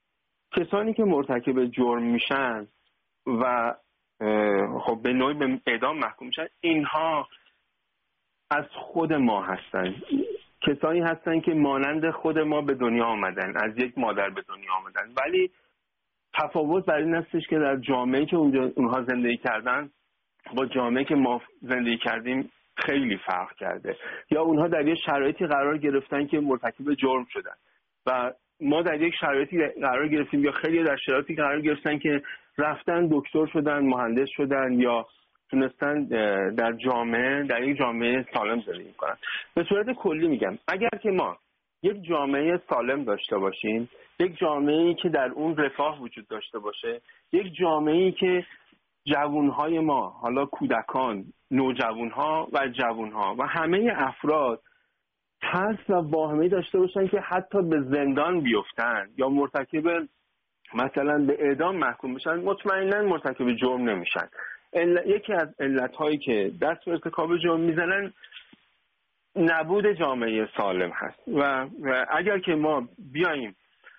Speaker 3: کسانی که مرتکب جرم میشن و خب به نوعی به اعدام محکوم میشن، اینها از خود ما هستن، کسانی هستن که مانند خود ما به دنیا آمدن، از یک مادر به دنیا آمدن، ولی تفاوت بر این هستش که در جامعه‌ای که اونها زندگی کردن با جامعه‌ای که ما زندگی کردیم خیلی فرق کرده، یا اونها در یک شرایطی قرار گرفتن که مرتکب جرم شدن و ما در یک شرایطی قرار گرفتیم، یا خیلی در شرایطی قرار گرفتن که رفتن دکتر شدن، مهندس شدن، یا تونستن در یک جامعه سالم زندگی کنن. به صورت کلی میگم اگر که ما یک جامعه سالم داشته باشیم، یک جامعه‌ای که در اون رفاه وجود داشته باشه، یک جامعه‌ای که جوانهای ما، حالا کودکان، نوجوانها و جوانها و همه افراد ترس و واهمه‌ای داشته باشن که حتی به زندان بیفتن یا مرتکب مثلا به اعدام محکوم بشن، مطمئنا مرتکب جرم نمیشن. یکی از علت‌هایی که دست به ارتکاب جرم میزنن نبود جامعه سالم هست و اگر که ما بیاییم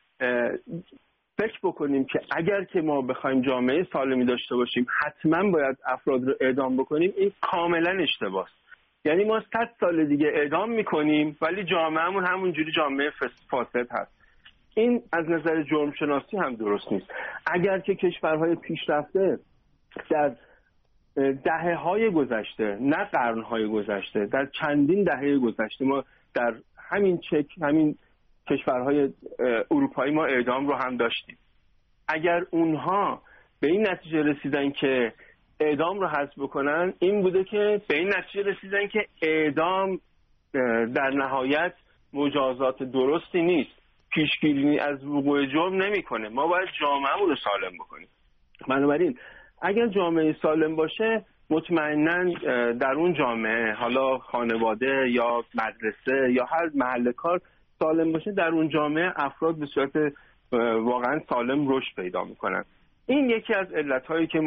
Speaker 3: فکر بکنیم که اگر که ما بخوایم جامعه سالمی داشته باشیم حتما باید افراد رو اعدام بکنیم، این کاملا اشتباهه. یعنی ما 100 سال دیگه اعدام میکنیم ولی جامعهمون همونجوری جامعه فاسد هست. این از نظر جرم شناسی هم درست نیست. اگر که کشورهای پیشرفته در دهه‌های گذشته، نه قرن‌های گذشته، در چندین دهه گذشته، ما در همین کشورهای اروپایی ما اعدام رو هم داشتیم، اگر اونها به این نتیجه رسیدن که اعدام رو حذف بکنن، این بوده که به این نتیجه رسیدن که اعدام در نهایت مجازات درستی نیست، پیشگیری از وقوع جرم نمیکنه، ما باید جامعه‌مون رو سالم بکنیم. بنابراین اگر جامعه سالم باشه، مطمئناً در اون جامعه، حالا خانواده یا مدرسه یا هر محل کار سالم باشه، در اون جامعه افراد به صورت واقعا سالم رشد پیدا میکنن. این یکی از علتهایی که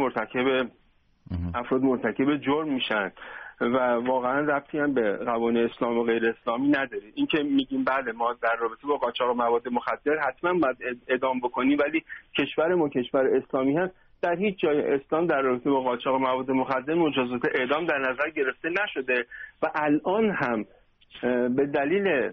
Speaker 3: افراد مرتکب جرم میشن و واقعا ربطی هم به قوانین اسلام و غیر اسلامی نداره. این که میگیم بله ما در رابطه با قاچاق مواد مخدر حتما باید اعدام بکنیم، ولی کشور ما کشور اسلامی هست، در هیچ جای اسلام در رابطه با قاچاق مواد مخدر مجازات اعدام در نظر گرفته نشده و الان هم به دلیل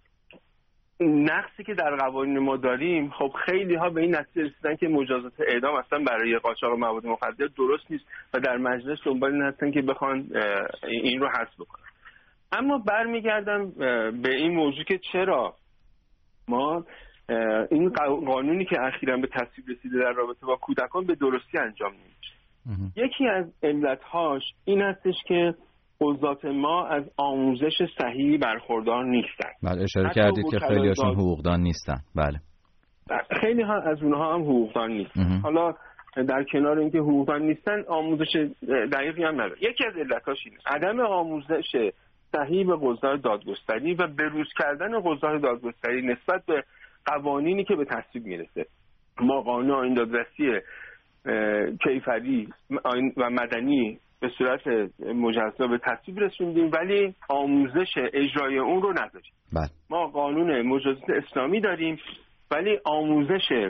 Speaker 3: نقصی که در قوانین ما داریم، خب خیلی ها به این نتیجه رسیدن که مجازات اعدام اصلا برای قاچاق مواد مخدر درست نیست و در مجلس دنبال این هستن که بخوان این رو حذف بکنن. اما برمیگردم به این موضوع که چرا ما این قانونی که اخیراً به تصویب رسیده در رابطه با کودکان به درستی انجام نمیشه. یکی از علتهاش این هستش که قضات ما از آموزش صحیحی برخوردار نیستن.
Speaker 2: بله، اشاره کردید که خیلی هاشون حقوقدان نیستن. بله،
Speaker 3: خیلی ها از اونها هم حقوقدان نیستن. حالا در کنار اینکه حقوقدان نیستن، آموزش دقیقی هم ندارن. یکی از علتاش اینه عدم آموزش صحیح به قضات دادگستری و بروز کردن قضات دادگستری نسبت به قوانینی که به تصویب میرسه. ما قانون آیین دادرسی کیفری و مدنی به صورت مجزا به تصویب رسوندیم ولی آموزش اجرای اون رو نداریم. ما قانون مجازات اسلامی داریم ولی آموزش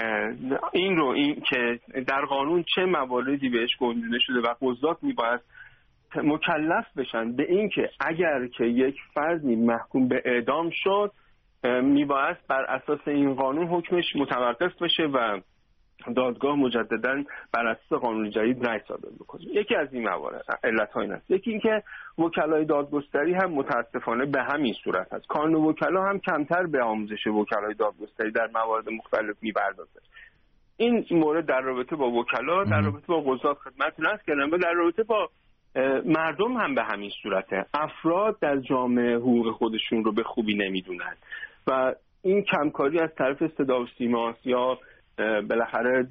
Speaker 3: این که در قانون چه مواردی بهش گنجونده شده و قضات میباید مکلف بشن به این که اگر که یک فردی محکوم به اعدام شد میباید بر اساس این قانون حکمش متوقف بشه و دادگاه مجددا بر اساس قانون جدید رأی صادر بکنه. یکی از این موارد علت‌ها این است. یکی اینکه وکلای دادگستری هم متاسفانه به همین صورت هست. کانون وکلا هم کمتر به آموزش وکلای دادگستری در موارد مختلف می‌پردازه. این مورد در رابطه با وکلا، در رابطه با قضات خدمتتون عرض کردم و در رابطه با مردم هم به همین صورته. افراد در جامعه حقوق خودشون رو به خوبی نمیدونن و این کمکاری از طرف صدا و سیما یا بالاخره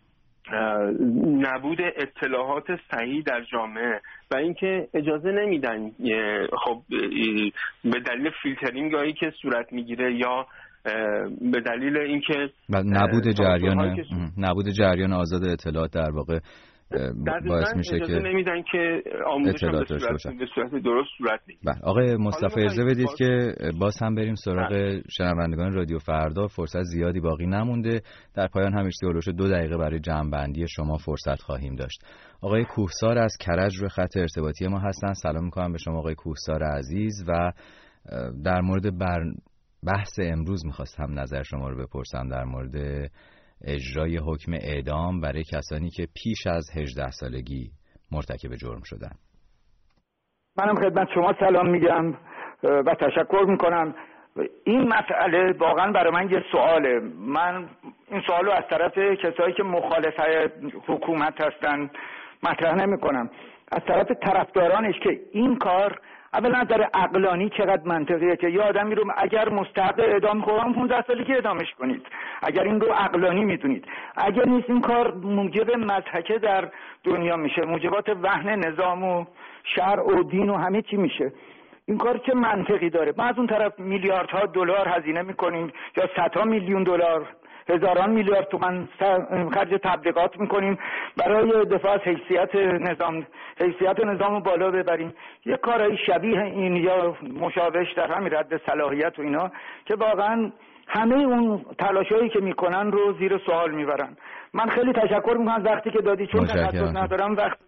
Speaker 3: نبود اطلاعات صحیح در جامعه و اینکه اجازه نمیدن، خب به دلیل فیلترینگ هایی که صورت میگیره یا به دلیل اینکه
Speaker 2: نبود جریان آزاد اطلاعات در واقع باعث میشه که
Speaker 3: نمیدن که آموزش به صورت درست صورت بگیره.
Speaker 2: آقای مصطفی اجازه بدید که باز هم بریم سراغ شنوندگان رادیو فردا. فرصت زیادی باقی نمونده. در پایان هم هولوش 2 دقیقه برای جمع‌بندی شما فرصت خواهیم داشت. آقای کوهسار از کرج روی خط ارتباطی ما هستن. سلام می‌کنم به شما آقای کوهسار عزیز و در مورد بحث امروز می‌خواستم نظر شما رو بپرسم در مورد اجرای حکم اعدام برای کسانی که پیش از 18 سالگی مرتکب جرم شدن.
Speaker 9: منم خدمت شما سلام میگم و تشکر میکنم. این مسئله واقعا برای من یه سواله. من این سوالو از طرف کسایی که مخالف حکومت هستن مطرح نمیکنم، از طرف طرفدارانش که این کار اولا از نظر عقلانی چقدر منطقیه که یه آدمی رو اگر مستحق اعدام کنم 15 سالگی اعدامش کنید، اگر این رو عقلانی میدونید. اگر نیست این کار موجب مضحکه در دنیا میشه، موجبات وهن نظام و شرع و دین و همه چی میشه. این کار چه منطقی داره؟ ما از اون طرف میلیاردها دلار هزینه میکنیم یا صدها میلیون دلار، هزاران میلیارد تومان خرج تبلیغات میکنیم برای دفاع از حیثیت نظام رو بالا ببریم. یه کارهای شبیه این یا مشابهش در همین رد صلاحیت و اینا که واقعا همه اون تلاشایی که میکنن رو زیر سوال میبرن. من خیلی تشکر میکنم وقتی که دادی، چون تخصص ندارم وقت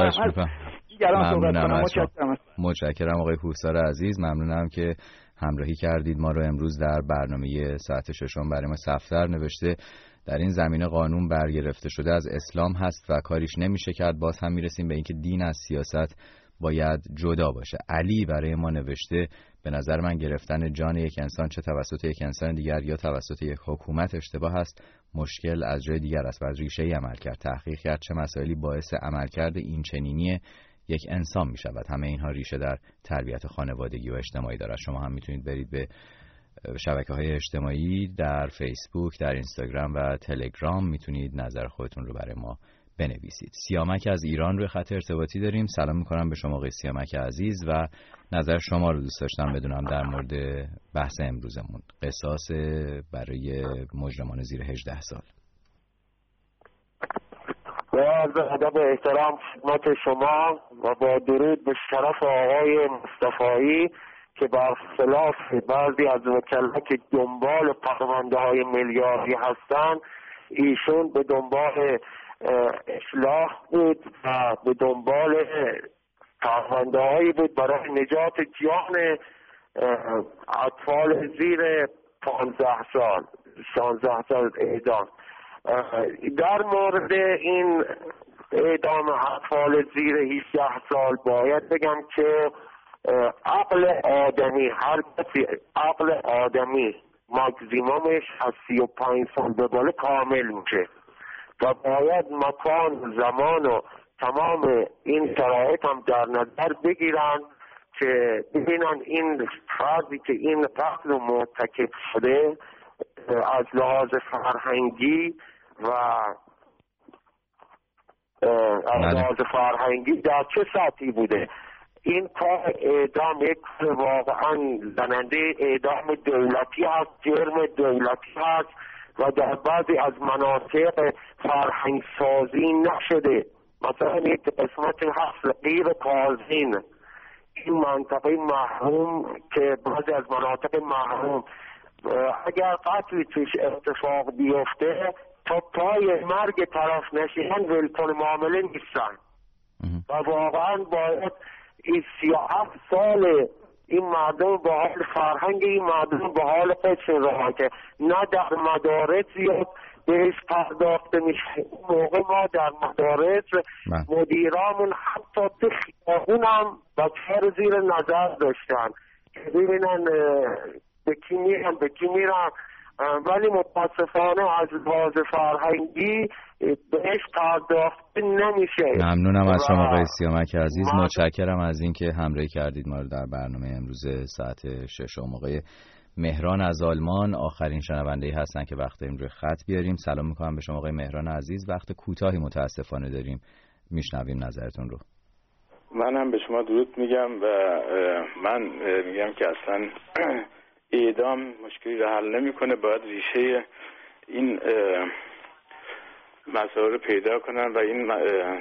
Speaker 2: متشکرم آقای کوهسار عزیز. ممنونم که همراهی کردید. ما رو امروز در برنامه ساعت 6 برای ما صفدر نوشته در این زمینه قانون برگرفته شده از اسلام هست و کاریش نمیشه کرد. باز هم میرسیم به اینکه دین از سیاست باید جدا باشه. علی برای ما نوشته به نظر من گرفتن جان یک انسان چه توسط یک انسان دیگر یا توسط یک حکومت اشتباه است. مشکل از جای دیگر است و از ریشه‌ای عمل کرد. تحقیق کرد چه مسائلی باعث عملکرد این چنینی یک انسان می شود. همه اینها ریشه در تربیت خانوادگی و اجتماعی دارد. شما هم میتونید برید به شبکه‌های اجتماعی در فیسبوک، در اینستاگرام و تلگرام میتونید نظر خودتون رو برای ما بنویسید. سیامک از ایران روی خط ارتباطی داریم. سلام میکنم به شما آقای سیامک عزیز و نظر شما رو دوست داشتم بدونم در مورد بحث امروزمون، قصاص برای مجرمان زیر 18 سال.
Speaker 5: با ادب و احترام خدمت شما و با درود به شرف آقای مصطفی که برخلاف بعضی از وکلا که دنبال پرونده های میلیاردی هستن، ایشون به دنبال اصلاح بود و به دنبال پرونده هایی بود برای نجات جان اطفال زیر 15 سال 16 سال اعدام. در مورد این اعدام اطفال زیر 18 سال باید بگم که عقل آدمی، هر کسی عقل آدمی ماکزیمومش از 35 سال به بالا کامل میشه و باید مکان، زمان و تمام این شرایط هم در نظر بگیرن که ببینن این فردی که این قتل رو مرتکب شده از لحاظ فرهنگی و از لحاظ فرهنگی در چه سطحی بوده. این کار اعدام یک واقعا زننده اعدام دولتی هست، جرم دولتی هست و در بعضی از مناطق فرهنگ سازی نشده. مثلا یک قسمت هست غیر کازین، این منطقه محروم که بعضی از مناطق محروم اگر قتلی توش اتفاق بیفته تا پای مرگ طرف نشینان ولکن معامله نیستن و واقعا باید این 37 سال این مردم به حال فرهنگ این مردم به حال خودشون رها که نه در مدارس یا بهش پرداخته میشه. موقع ما در مدارس مدیرامون حتی تو خیابون هم بچه‌ها رو زیر نظر داشتن که ببینن به کی میرن ولی متاسفانه از لحاظ فرهنگی بهش پرداخته نمیشه.
Speaker 2: ممنونم از شما آقای سیامک عزیز. متشکرم از اینکه همراهی کردید ما رو در برنامه امروز ساعت 6. آقای مهران از آلمان آخرین شنونده‌ای هستن که وقت این روی خط بیاریم. سلام میکنم به شما آقای مهران عزیز. وقت کوتاهی متاسفانه داریم، میشنویم نظرتون رو.
Speaker 10: منم به شما درود میگم و من میگم که اصلا اعدام مشکلی رو حل نمیکنه. باید ریشه این مسائل رو پیدا کنن و این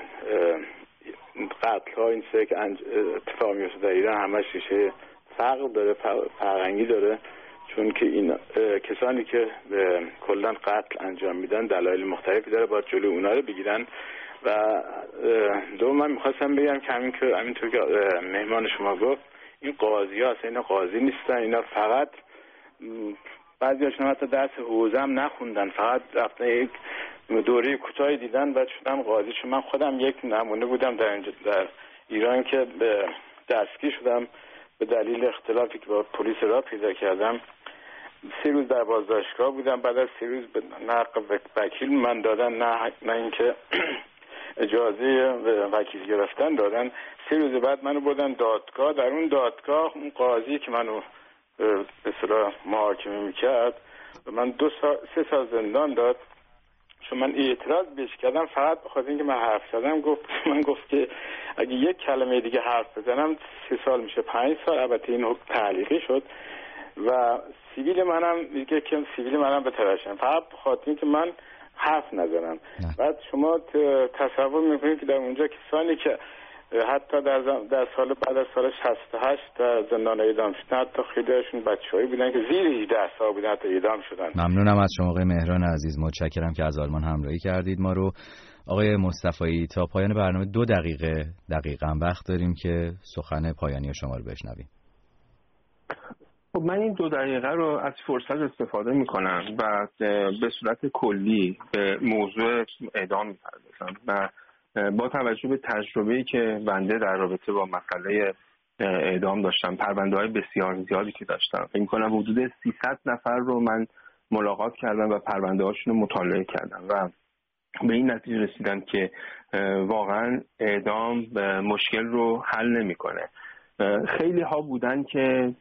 Speaker 10: قتل ها این سه که اتفاق میفته در ایران همه ریشه فقر داره، فرهنگی داره، چون که این کسانی که کلا قتل انجام میدن دلایل مختلفی داره، باید جلوی اونا رو بگیرن. و دوم من میخواستم بگم که همینطور که مهمان شما گفت، این قاضی ها اصلا اینا قاضی نیستن، اینا فقط بعضی هاشون حتی درس حوزه هم نخوندن، فقط رفتن یک دوره کوتاهی دیدن و شدن قاضی. چون من خودم یک نمونه بودم در ایران که دستگیر شدم به دلیل اختلافی که با پلیس را پیدا کردم. 3 روز در بازداشتگاه بودم، بعد از 3 روز به نقل وکیل من دادن، نه اینکه اجازه وکیل گرفتن دادن. 3 روز بعد منو بردن دادگاه. در اون دادگاه اون قاضی که منو به اصطلاح محاکمه میکرد و من 3 سال زندان داد، چون من اعتراض بهش کردم فقط بخاطر اینکه من حرف زدم. گفت که اگه یک کلمه دیگه حرف بزنم 3 سال میشه 5 سال. البته این حکم تعلیقی شد و سیبیل منم بتراشن فقط بخاطر اینکه من حرف نزنم. بعد شما تصور میکنید که در اونجا کسانی که حتی در سال بعد از سال 68 در زندان اعدام شدن، حتی خیلیشون بچه‌ای بودن که زیر 18 سال بودن حتی اعدام شدن.
Speaker 2: ممنونم از شما آقای مهران عزیز، متشکرم که از آلمان همراهی کردید ما رو. آقای مصطفی، تا پایان برنامه 2 دقیقاً وقت داریم که سخن پایانی شما رو بشنویم.
Speaker 3: خب من این 2 دقیقه رو از فرصت استفاده میکنم و به صورت کلی به موضوع اعدام میپردازم و با توجه به تجربه‌ای که بنده در رابطه با مسئله اعدام داشتم، پرونده‌های بسیار زیادی که داشتم، فکر می‌کنم حدود 300 نفر رو من ملاقات کردم و پرونده‌هاشون رو مطالعه کردم و به این نتیجه رسیدم که واقعا اعدام مشکل رو حل نمی‌کنه. خیلی ها بودن که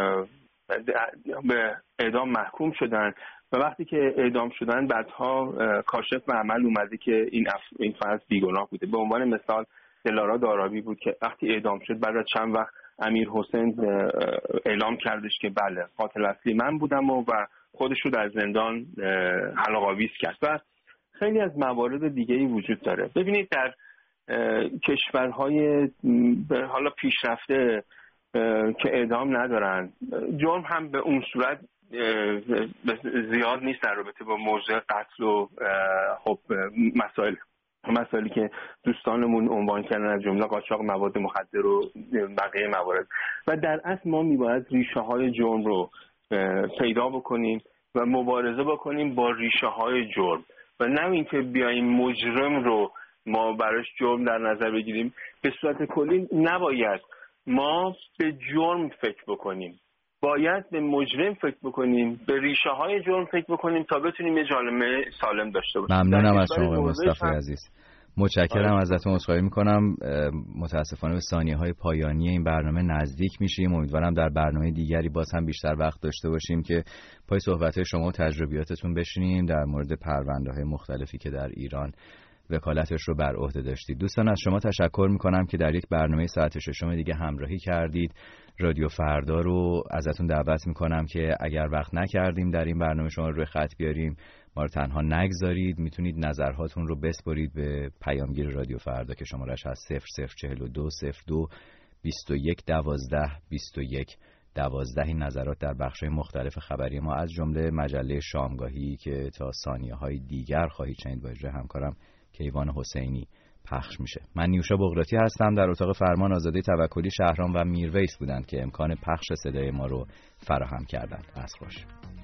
Speaker 3: به اعدام محکوم شدن و وقتی که اعدام شدن بعدها کاشف به عمل اومده که این فرد بیگناه بوده. به عنوان مثال دلارا دارابی بود که وقتی اعدام شد بعد از چند وقت امیر حسین اعلام کردش که بله قاتل اصلی من بودم و خودش رو در زندان حلق‌آویز کرد. و خیلی از موارد دیگه‌ای وجود داره. ببینید در کشورهای حالا پیشرفته که اعدام ندارن، جرم هم به اون صورت زیاد نیست در رابطه با موضوع قتل و خب مسائلی که دوستانمون عنوان کردن از جمله قاچاق مواد مخدر و بقیه موارد. و در اصل ما میباید ریشه های جرم رو پیدا بکنیم و مبارزه بکنیم با ریشه های جرم و نه اینکه بیایم مجرم رو ما براش جرم در نظر بگیریم. به صورت کلی نباید ما به جرم فکر بکنیم، باید به مجرم فکر بکنیم، به ریشه های جرم فکر بکنیم تا بتونیم یه جامعه سالم داشته باشیم.
Speaker 2: ممنونم از شما مصطفی عزیز، متشکرم ازتون. عذرخواهی میکنم متاسفانه به ثانیه‌های پایانی این برنامه نزدیک میشیم. امیدوارم در برنامه دیگری باز هم بیشتر وقت داشته باشیم که پای صحبت شما و تجربیاتتون بشینیم در مورد پرونده‌های مختلفی که در ایران وکالتش رو بر عهده داشتید. دوستان از شما تشکر میکنم که در یک برنامه ساعت 6 دیگه همراهی کردید. رادیو فردا رو ازتون دعوت میکنم که اگر وقت نکردیم در این برنامه شما رو روی خط بیاریم، ما رو تنها نگذارید. میتونید نظرهاتون رو بسپارید به پیامگیر رادیو فردا که شمارش هست 0042 02 21 12 21 12. این نظرات در بخش‌های مختلف خبری ما از جمله مجله شامگاهی که تا ثانیه‌های دیگر خواهید شنید با اجرای همکارم کیوان حسینی پخش میشه. من نیوشا بغراتی هستم. در اتاق فرمان آزاده توکلی شهرام و میرویس بودند که امکان پخش صدای ما رو فراهم کردند. عصر باش.